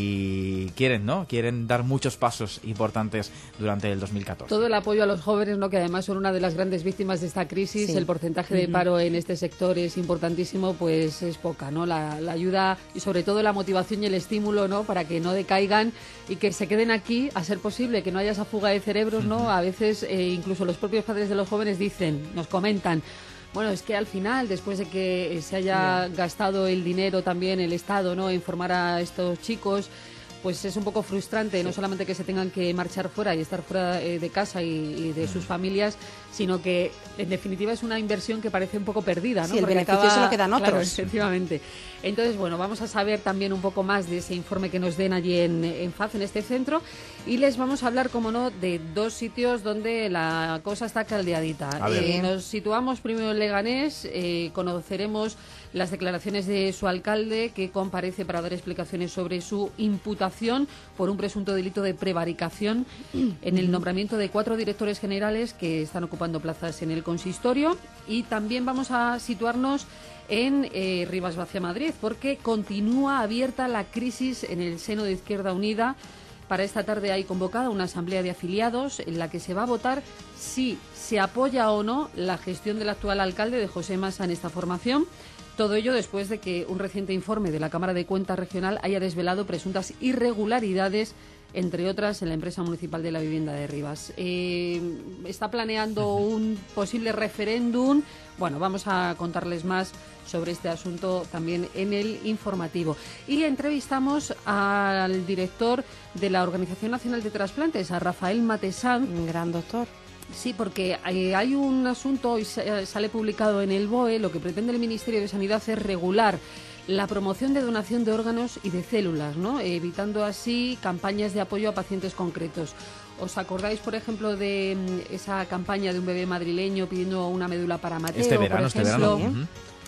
y quieren, ¿no? Quieren dar muchos pasos importantes durante el dos mil catorce. Todo el apoyo a los jóvenes, ¿no? Que además son una de las grandes víctimas de esta crisis. Sí. El porcentaje de paro en este sector es importantísimo, pues es poca, ¿no? La, la ayuda y sobre todo la motivación y el estímulo, ¿no? Para que no decaigan y que se queden aquí, a ser posible, que no haya esa fuga de cerebros, ¿no? A veces eh, incluso los propios padres de los jóvenes dicen, nos comentan, bueno, es que al final, después de que se haya yeah. gastado el dinero también el Estado, ¿no? En formar a estos chicos, pues es un poco frustrante, sí. no solamente que se tengan que marchar fuera y estar fuera eh, de casa y, y de sus familias, sino que en definitiva es una inversión que parece un poco perdida, ¿no? Sí, el Porque beneficio acaba, se lo quedan otros. Claro, efectivamente. Entonces, bueno, vamos a saber también un poco más de ese informe que nos den allí en, en F A F, en este centro, y les vamos a hablar, como no, de dos sitios donde la cosa está caldeadita. Eh, nos situamos primero en Leganés, eh, conoceremos las declaraciones de su alcalde, que comparece para dar explicaciones sobre su imputación por un presunto delito de prevaricación en el nombramiento de cuatro directores generales que están ocupando plazas en el consistorio. Y también vamos a situarnos en eh, Rivas Vacia, Madrid, porque continúa abierta la crisis en el seno de Izquierda Unida. Para esta tarde hay convocada una asamblea de afiliados en la que se va a votar si se apoya o no la gestión del actual alcalde, de José Masa, en esta formación. Todo ello después de que un reciente informe de la Cámara de Cuentas Regional haya desvelado presuntas irregularidades, entre otras, en la empresa municipal de la vivienda de Rivas. Eh, está planeando un posible referéndum. Bueno, vamos a contarles más sobre este asunto también en el informativo. Y entrevistamos al director de la Organización Nacional de Trasplantes, a Rafael Matesán. Un gran doctor. Sí, porque hay, hay un asunto, hoy sale publicado en el B O E, lo que pretende el Ministerio de Sanidad es regular la promoción de donación de órganos y de células, ¿no? Evitando así campañas de apoyo a pacientes concretos. ¿Os acordáis, por ejemplo, de esa campaña de un bebé madrileño pidiendo una médula para Mateo? Este verano, por ejemplo? este verano. Uh-huh.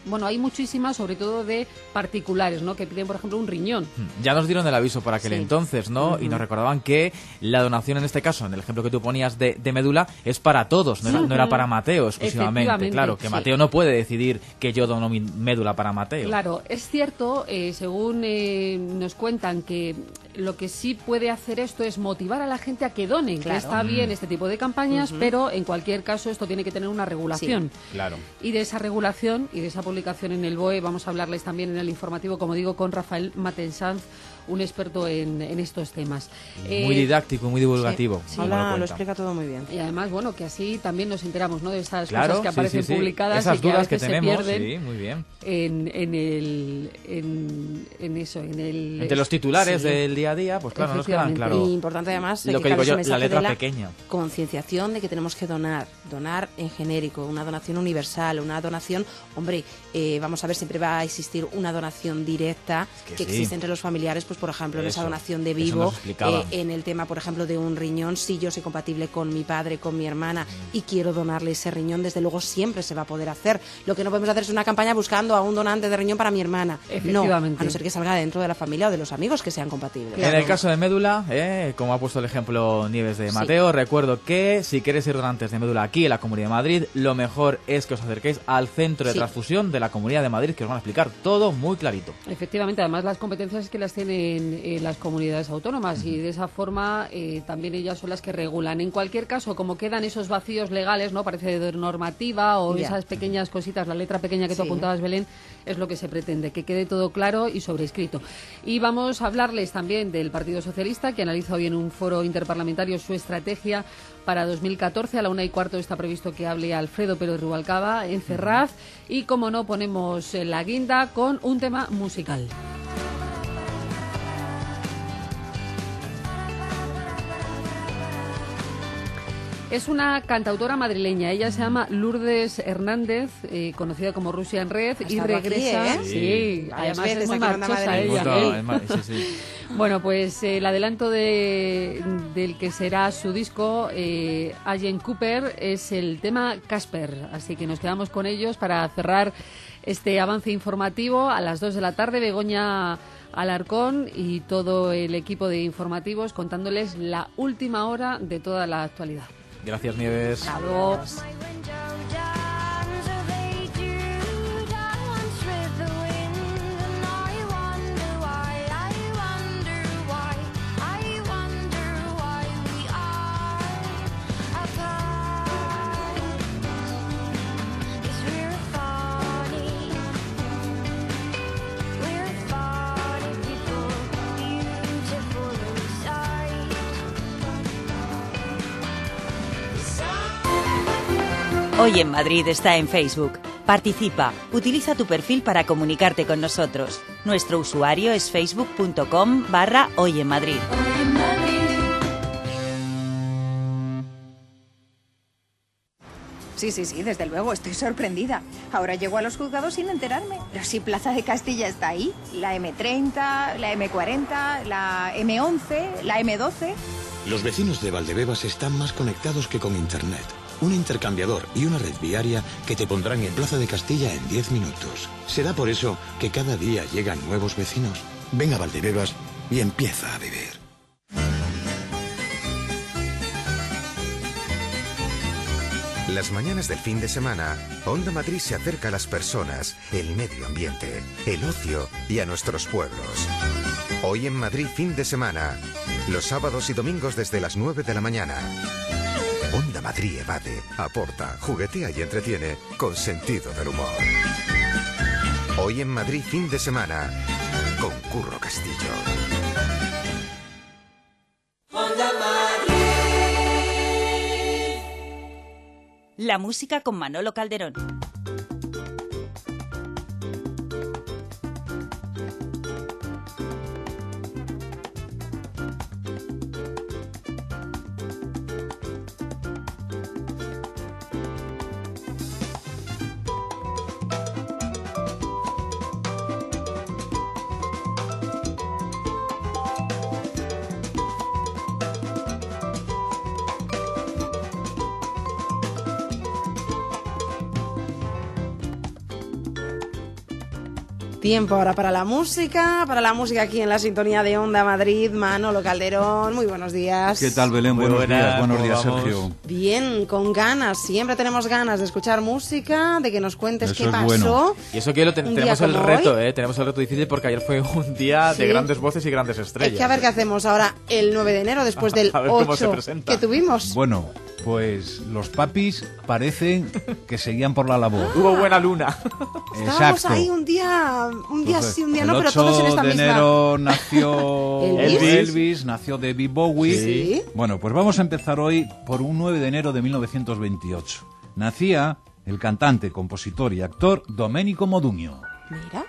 bueno, hay muchísimas, sobre todo de particulares, ¿no? Que piden, por ejemplo, un riñón. Ya nos dieron el aviso por aquel Sí. entonces, ¿no? Uh-huh. Y nos recordaban que la donación en este caso, en el ejemplo que tú ponías de, de médula, es para todos, no era, no era para Mateo exclusivamente. Efectivamente, Claro, que sí. Mateo no puede decidir que yo dono mi médula para Mateo. Claro, es cierto, eh, según eh, nos cuentan, que lo que sí puede hacer esto es motivar a la gente a que donen, Claro. que está bien Mm. este tipo de campañas, Ujú. pero en cualquier caso esto tiene que tener una regulación. Claro. Y de esa regulación y de esa publicación en el B O E vamos a hablarles también en el informativo, como digo, con Rafael Matensanz, un experto en, en estos temas. Muy Eh, didáctico, muy divulgativo. sí. como lo Habla, lo cuenta. explica todo muy bien. Y además, bueno, que así también nos enteramos, ¿no? De estas Claro, cosas que sí, aparecen sí, sí. publicadas Esas y que a dudas que veces se tenemos, pierden sí, muy bien. en, en el en, en eso, en el Entre los titulares sí. del día a día, pues claro, nos quedan Efectivamente. claro. Y importante además, eh, lo que claro, digo yo, ese la mensaje letra de la pequeña. concienciación de que tenemos que donar, donar en genérico, una donación universal, una donación, hombre, eh, vamos a ver, siempre va a existir una donación directa que que, sí. existe entre los familiares, pues por ejemplo, en esa Eso, donación de eso vivo, nos explicaban. eh, en el tema, por ejemplo, de un riñón, si yo soy compatible con mi padre, con mi hermana y quiero donarle ese riñón, desde luego siempre se va a poder hacer. Lo que no podemos hacer es una campaña buscando a un donante de riñón para mi hermana. Efectivamente. No, a no ser que salga dentro de la familia o de los amigos que sean compatibles. En el caso de médula, eh, como ha puesto el ejemplo Nieves de Sí. Mateo, recuerdo que si queréis ser donantes de médula aquí en la Comunidad de Madrid, lo mejor es que os acerquéis al centro de Sí. transfusión de la Comunidad de Madrid, que os van a explicar todo muy clarito. Efectivamente, además las competencias es que las tienen eh, las comunidades autónomas y de esa forma eh, también ellas son las que regulan. En cualquier caso, como quedan esos vacíos legales, ¿no? Parece de normativa o Ya. esas pequeñas cositas, la letra pequeña que tú Sí. apuntabas, Belén, es lo que se pretende, que quede todo claro y sobrescrito. Y vamos a hablarles también del Partido Socialista, que analiza hoy en un foro interparlamentario su estrategia para dos mil catorce. A la una y cuarto está previsto que hable Alfredo Pérez Rubalcaba en Ferraz. Y, como no, ponemos eh, la guinda con un tema musical. Es una cantautora madrileña. Ella se llama Lourdes Hernández, eh, conocida como Rusia en Red, y estado aquí, regresa. ¿eh? Sí, Sí. además Varias es veces muy aquí en Onda marchosa Madrid. ella. Mucho, ¿eh? es ma- sí, sí. Bueno, pues eh, el adelanto de, del que será su disco, eh, Agent Cooper, es el tema Casper. Así que nos quedamos con ellos para cerrar este avance informativo. A las dos de la tarde, Begoña Alarcón y todo el equipo de informativos contándoles la última hora de toda la actualidad. Gracias, Nieves. Hasta luego. Hoy en Madrid está en Facebook. Participa, utiliza tu perfil para comunicarte con nosotros. Nuestro usuario es facebook.com barra Hoy en Madrid. Sí, sí, sí, desde luego, estoy sorprendida. Ahora llego a los juzgados sin enterarme. Pero si Plaza de Castilla está ahí, la eme treinta, la eme cuarenta, la eme once, la eme doce... Los vecinos de Valdebebas están más conectados que con Internet. Un intercambiador y una red viaria que te pondrán en Plaza de Castilla en diez minutos. Será por eso que cada día llegan nuevos vecinos. Ven a Valdebebas y empieza a vivir. Las mañanas del fin de semana, Onda Madrid se acerca a las personas, el medio ambiente, el ocio y a nuestros pueblos. Hoy en Madrid fin de semana, los sábados y domingos desde las nueve de la mañana. Onda Madrid evade, aporta, juguetea y entretiene con sentido del humor. Hoy en Madrid fin de semana, con Curro Castillo. Onda Madrid. La música con Manolo Calderón. Tiempo ahora para la música, para la música aquí en la sintonía de Onda Madrid. Manolo Calderón, muy buenos días. ¿Qué tal, Belén? Muy buenos buenas, días, buenos ¿cómo días, vamos? Sergio. Bien, con ganas, siempre tenemos ganas de escuchar música, de que nos cuentes Eso qué es pasó. bueno. Y eso que lo ten- Un día tenemos el como reto, hoy. ¿eh? Tenemos el reto difícil porque ayer fue un día Sí. de grandes voces y grandes estrellas. Es que a ver qué hacemos ahora el nueve de enero, después del A ver cómo se ocho presenta. que tuvimos. Bueno, pues los papis parecen que seguían por la labor. Hubo buena luna. Estábamos Exacto. ahí un día, un día Entonces, sí, un día el no, pero todos en esta ocho de misma... enero nació Elvis. Elvis, nació David Bowie. Sí. Bueno, pues vamos a empezar hoy por un nueve de enero de mil novecientos veintiocho. Nacía el cantante, compositor y actor Domenico Modugno. Mira.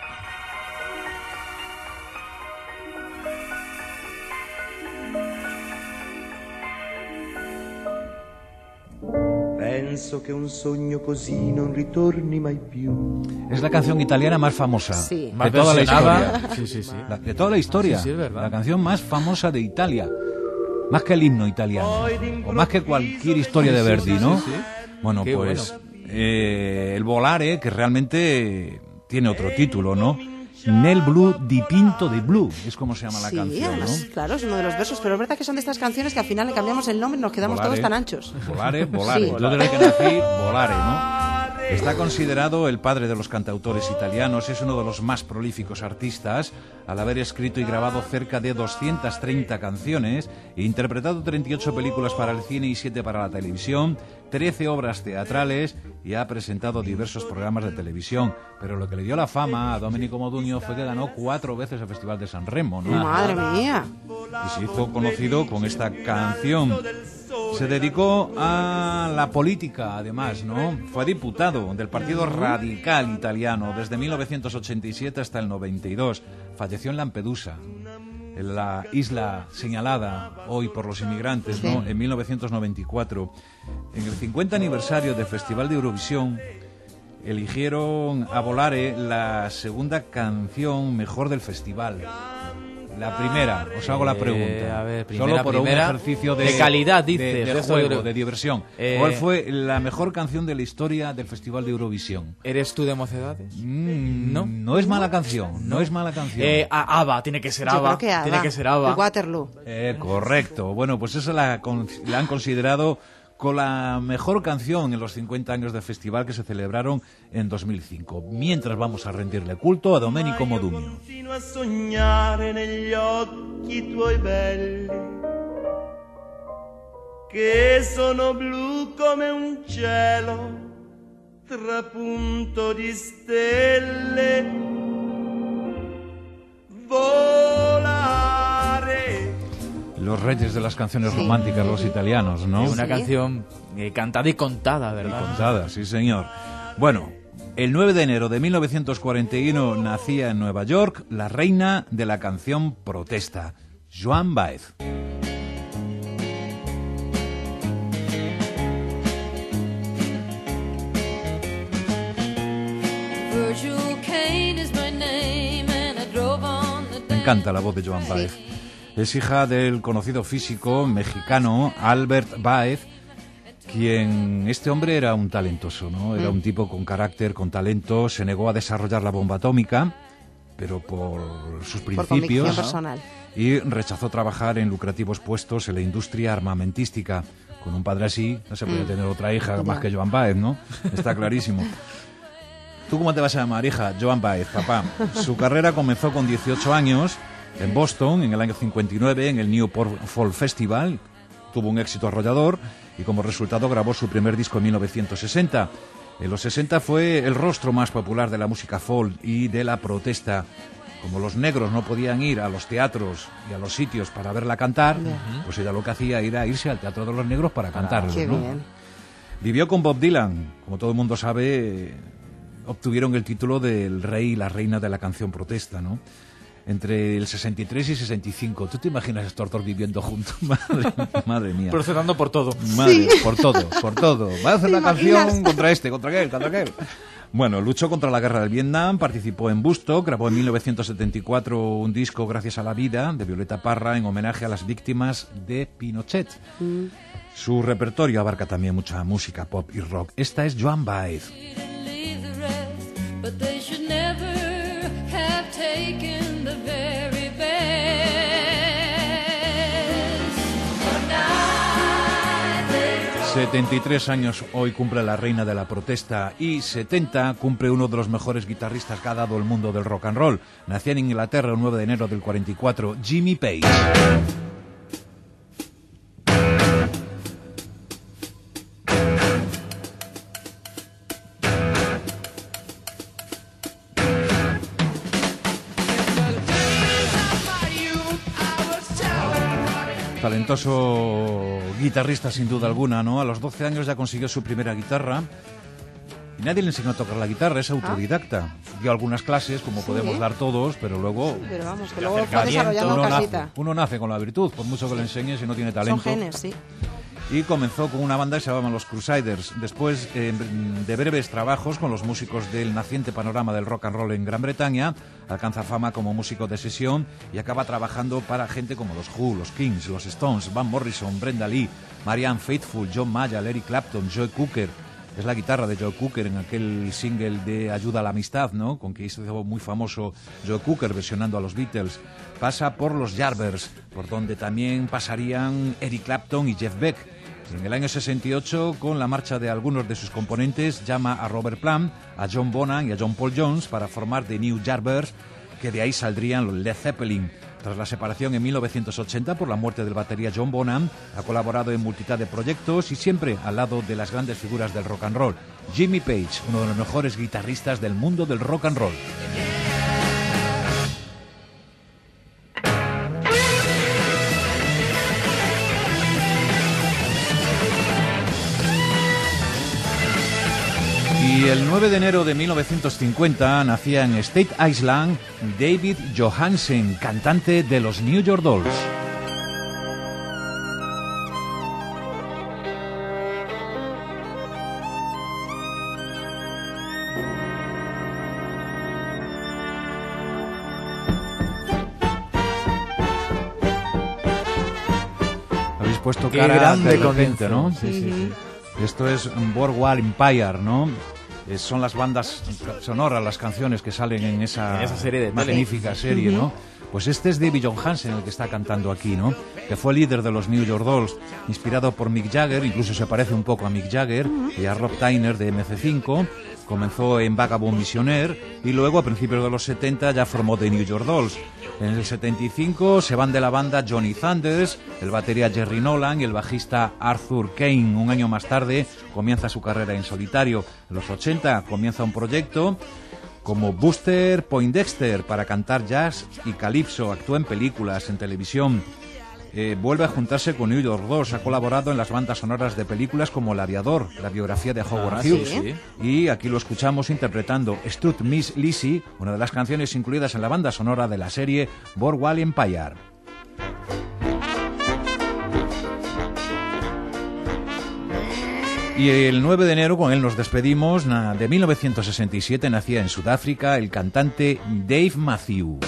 Penso che un sogno così non ritorni mai più. Es la canción italiana más famosa Sí. de Más toda la versionada. historia. Sí, sí, sí. La- de toda la historia. Sí, sí, es verdad. La canción más famosa de Italia. Más que el himno italiano. O más que cualquier historia de Sí, sí, Verdi, sí, ¿no? sí, sí. Bueno, Qué pues eh, el Volare, que realmente tiene otro título, ¿no? Nel blu dipinto di blu, es como se llama la Sí, canción, además, ¿no? claro, es uno de los versos, pero es verdad que son de estas canciones que al final le cambiamos el nombre y nos quedamos Volare. todos tan anchos. Volare, Volare. Sí. Yo desde que nací, Volare, ¿no? Está considerado el padre de los cantautores italianos, es uno de los más prolíficos artistas, al haber escrito y grabado cerca de doscientas treinta canciones, e interpretado treinta y ocho películas para el cine y siete para la televisión, trece obras teatrales y ha presentado diversos programas de televisión. Pero lo que le dio la fama a Domenico Modugno fue que ganó cuatro veces el Festival de San Remo, ¿no? Madre mía. Y se hizo conocido con esta canción. Se dedicó a la política, además, ¿no? Fue diputado del Partido Radical Italiano desde mil novecientos ochenta y siete hasta el noventa y dos. Falleció en Lampedusa, en la isla señalada hoy por los inmigrantes, ¿no? Sí. En mil novecientos noventa y cuatro. En el cincuenta aniversario del Festival de Eurovisión, eligieron a Volare la segunda canción mejor del festival. La primera, os hago la Eh, pregunta. a ver, primera, Solo por primera, un ejercicio de, de calidad, de- dices, de, de esto juego, de- de diversión. Eh, ¿Cuál fue la mejor canción de la historia del Festival de Eurovisión? ¿Eres tú de Mocedades? Mm, No. No es mala canción, no es mala canción. Eh, a- ABBA, tiene que ser Yo ABBA. creo que ABBA. Tiene que ser ABBA. El Waterloo. Eh, correcto. Bueno, pues esa la, con- la han considerado con la mejor canción en los cincuenta años del festival que se celebraron en dos mil cinco. Mientras vamos a rendirle culto a Domenico Modugno. Continuo a sognare negli occhi tuoi belli, che sono blu come un cielo, trapunto di stelle, volare. Los reyes de las canciones románticas, los italianos, ¿no? Eh, Una canción eh, cantada y contada, ¿verdad? Contada, sí señor. Bueno, el nueve de enero de mil novecientos cuarenta y uno nacía en Nueva York la reina de la canción protesta, Joan Baez. Me encanta la voz de Joan Baez. Es hija del conocido físico mexicano Albert Baez, quien, este hombre era un talentoso, ¿no? Era Mm. un tipo con carácter, con talento, se negó a desarrollar la bomba atómica, pero por sus Por convicción principios, personal. y rechazó trabajar en lucrativos puestos en la industria armamentística. Con un padre así, no se podía Mm. tener otra hija más Ya. que Joan Baez, ¿no? Está clarísimo. ¿Tú cómo te vas a llamar, hija? Joan Baez, papá. Su carrera comenzó con dieciocho años en Boston, en el año cincuenta y nueve, en el Newport Folk Festival. Tuvo un éxito arrollador y como resultado grabó su primer disco en mil novecientos sesenta. En los sesenta fue el rostro más popular de la música folk y de la protesta. Como los negros no podían ir a los teatros y a los sitios para verla cantar, Ya. pues ella lo que hacía era irse al Teatro de los Negros para cantarlo. Qué ¿no? bien. Vivió con Bob Dylan, como todo el mundo sabe, obtuvieron el título del rey y la reina de la canción protesta, ¿no? Entre el sesenta y tres y sesenta y cinco. ¿Tú te imaginas estos dos viviendo juntos? Madre, madre mía. Procedando por todo. Madre, por todo, por todo. Va a hacer ¿Te una canción imaginas? contra este, contra aquel, contra aquel. Bueno, luchó contra la guerra del Vietnam, participó en Busto, grabó en mil novecientos setenta y cuatro un disco Gracias a la vida de Violeta Parra en homenaje a las víctimas de Pinochet. Mm. Su repertorio abarca también mucha música pop y rock. Esta es Joan Baez. But they should never have taken the very best. Tonight they setenta y tres años hoy cumple la reina de la protesta y setenta cumple uno de los mejores guitarristas que ha dado el mundo del rock and roll. Nacía en Inglaterra el nueve de enero del cuarenta y cuatro, Jimmy Page. Talentoso guitarrista sin duda alguna, ¿no? A los doce años ya consiguió su primera guitarra y nadie le enseñó a tocar la guitarra, es autodidacta. Dio algunas clases, como ¿Sí? podemos dar todos, pero luego... Sí, pero vamos, que luego fue desarrollando uno casita. nace, uno nace con la virtud, por mucho que le enseñes y no tiene talento. Son genes, sí. Y comenzó con una banda que se llamaban los Crusaders. Después eh, de breves trabajos con los músicos del naciente panorama del rock and roll en Gran Bretaña, alcanza fama como músico de sesión y acaba trabajando para gente como los Who, los Kings, los Stones, Van Morrison, Brenda Lee, Marianne Faithfull, John Mayall, Eric Clapton, Joe Cooker. Es la guitarra de Joe Cooker en aquel single de Ayuda a la Amistad, ¿no? Con que hizo muy famoso Joe Cooker versionando a los Beatles. Pasa por los Yardbirds, por donde también pasarían Eric Clapton y Jeff Beck. En el año sesenta y ocho, con la marcha de algunos de sus componentes, llama a Robert Plant, a John Bonham y a John Paul Jones para formar The New Yardbirds, que de ahí saldrían los Led Zeppelin. Tras la separación en mil novecientos ochenta por la muerte del batería John Bonham, ha colaborado en multitud de proyectos y siempre al lado de las grandes figuras del rock and roll. Jimmy Page, uno de los mejores guitarristas del mundo del rock and roll. Y el nueve de enero de mil novecientos cincuenta nacía en Staten Island David Johansen, cantante de los New York Dolls. Habéis puesto Qué cara grande de repente, comienzo. ¿no? Sí, sí, sí. Esto es Boardwalk Empire, ¿no? Eh, son las bandas sonoras, las canciones que salen en esa, En esa serie de tele. magnífica serie, ¿no? Pues este es David Johansen el que está cantando aquí, ¿no? Que fue líder de los New York Dolls, inspirado por Mick Jagger, incluso se parece un poco a Mick Jagger y a Rob Tyner de eme ce cinco. Comenzó en Vagabond Missionaire y luego a principios de los setenta ya formó The New York Dolls. En el setenta y cinco se van de la banda Johnny Thunders, el batería Jerry Nolan y el bajista Arthur Kane. Un año más tarde comienza su carrera en solitario. En los ochenta comienza un proyecto como Buster Poindexter para cantar jazz y calipso. Actúa en películas, en televisión. Eh, vuelve a juntarse con New York Dolls. Ha colaborado en las bandas sonoras de películas como El Aviador, la biografía de Howard Ah, Hughes. sí, sí. Y aquí lo escuchamos interpretando Stud Miss Lizzie, una de las canciones incluidas en la banda sonora de la serie Boardwalk Empire. Y el nueve de enero, con él nos despedimos, na- de mil novecientos sesenta y siete nacía en Sudáfrica el cantante Dave Matthews.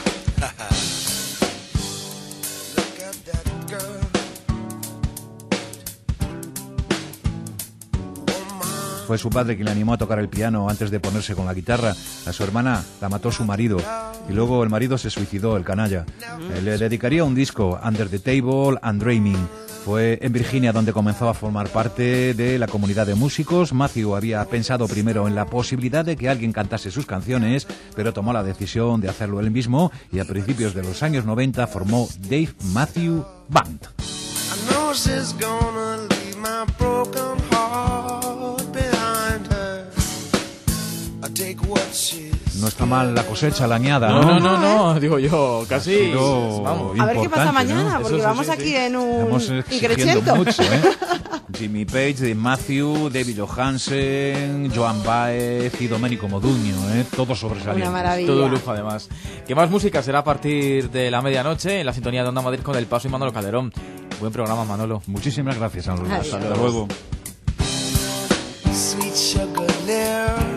Fue su padre quien le animó a tocar el piano antes de ponerse con la guitarra. A su hermana la mató su marido y luego el marido se suicidó, el canalla. Eh, Le dedicaría un disco, Under the Table and Dreaming. Fue en Virginia donde comenzó a formar parte de la comunidad de músicos. Matthew había pensado primero en la posibilidad de que alguien cantase sus canciones, pero tomó la decisión de hacerlo él mismo y a principios de los años noventa formó Dave Matthews Band. I know she's gonna leave my broken heart behind her. I take what she's No está mal la cosecha, la añada, No, ¿no? no, no, no, digo yo, casi. Ha sido Vamos. A ver qué pasa importante, mañana, ¿no? porque Eso sí, vamos sí, aquí sí. en un Estamos exigiendo increciendo. mucho, ¿eh? Jimmy Page, Dave Matthews, David Johansen, Joan Baez y Domenico Modugno, ¿eh? Todos sobresalientes. Una maravilla. Todo un lujo, además. ¿Qué más música será a partir de la medianoche en la sintonía de Onda Madrid con El Paso y Manolo Calderón? Buen programa, Manolo. Muchísimas gracias, Manolo. Adiós. Hasta luego. sweet sugar lyrics.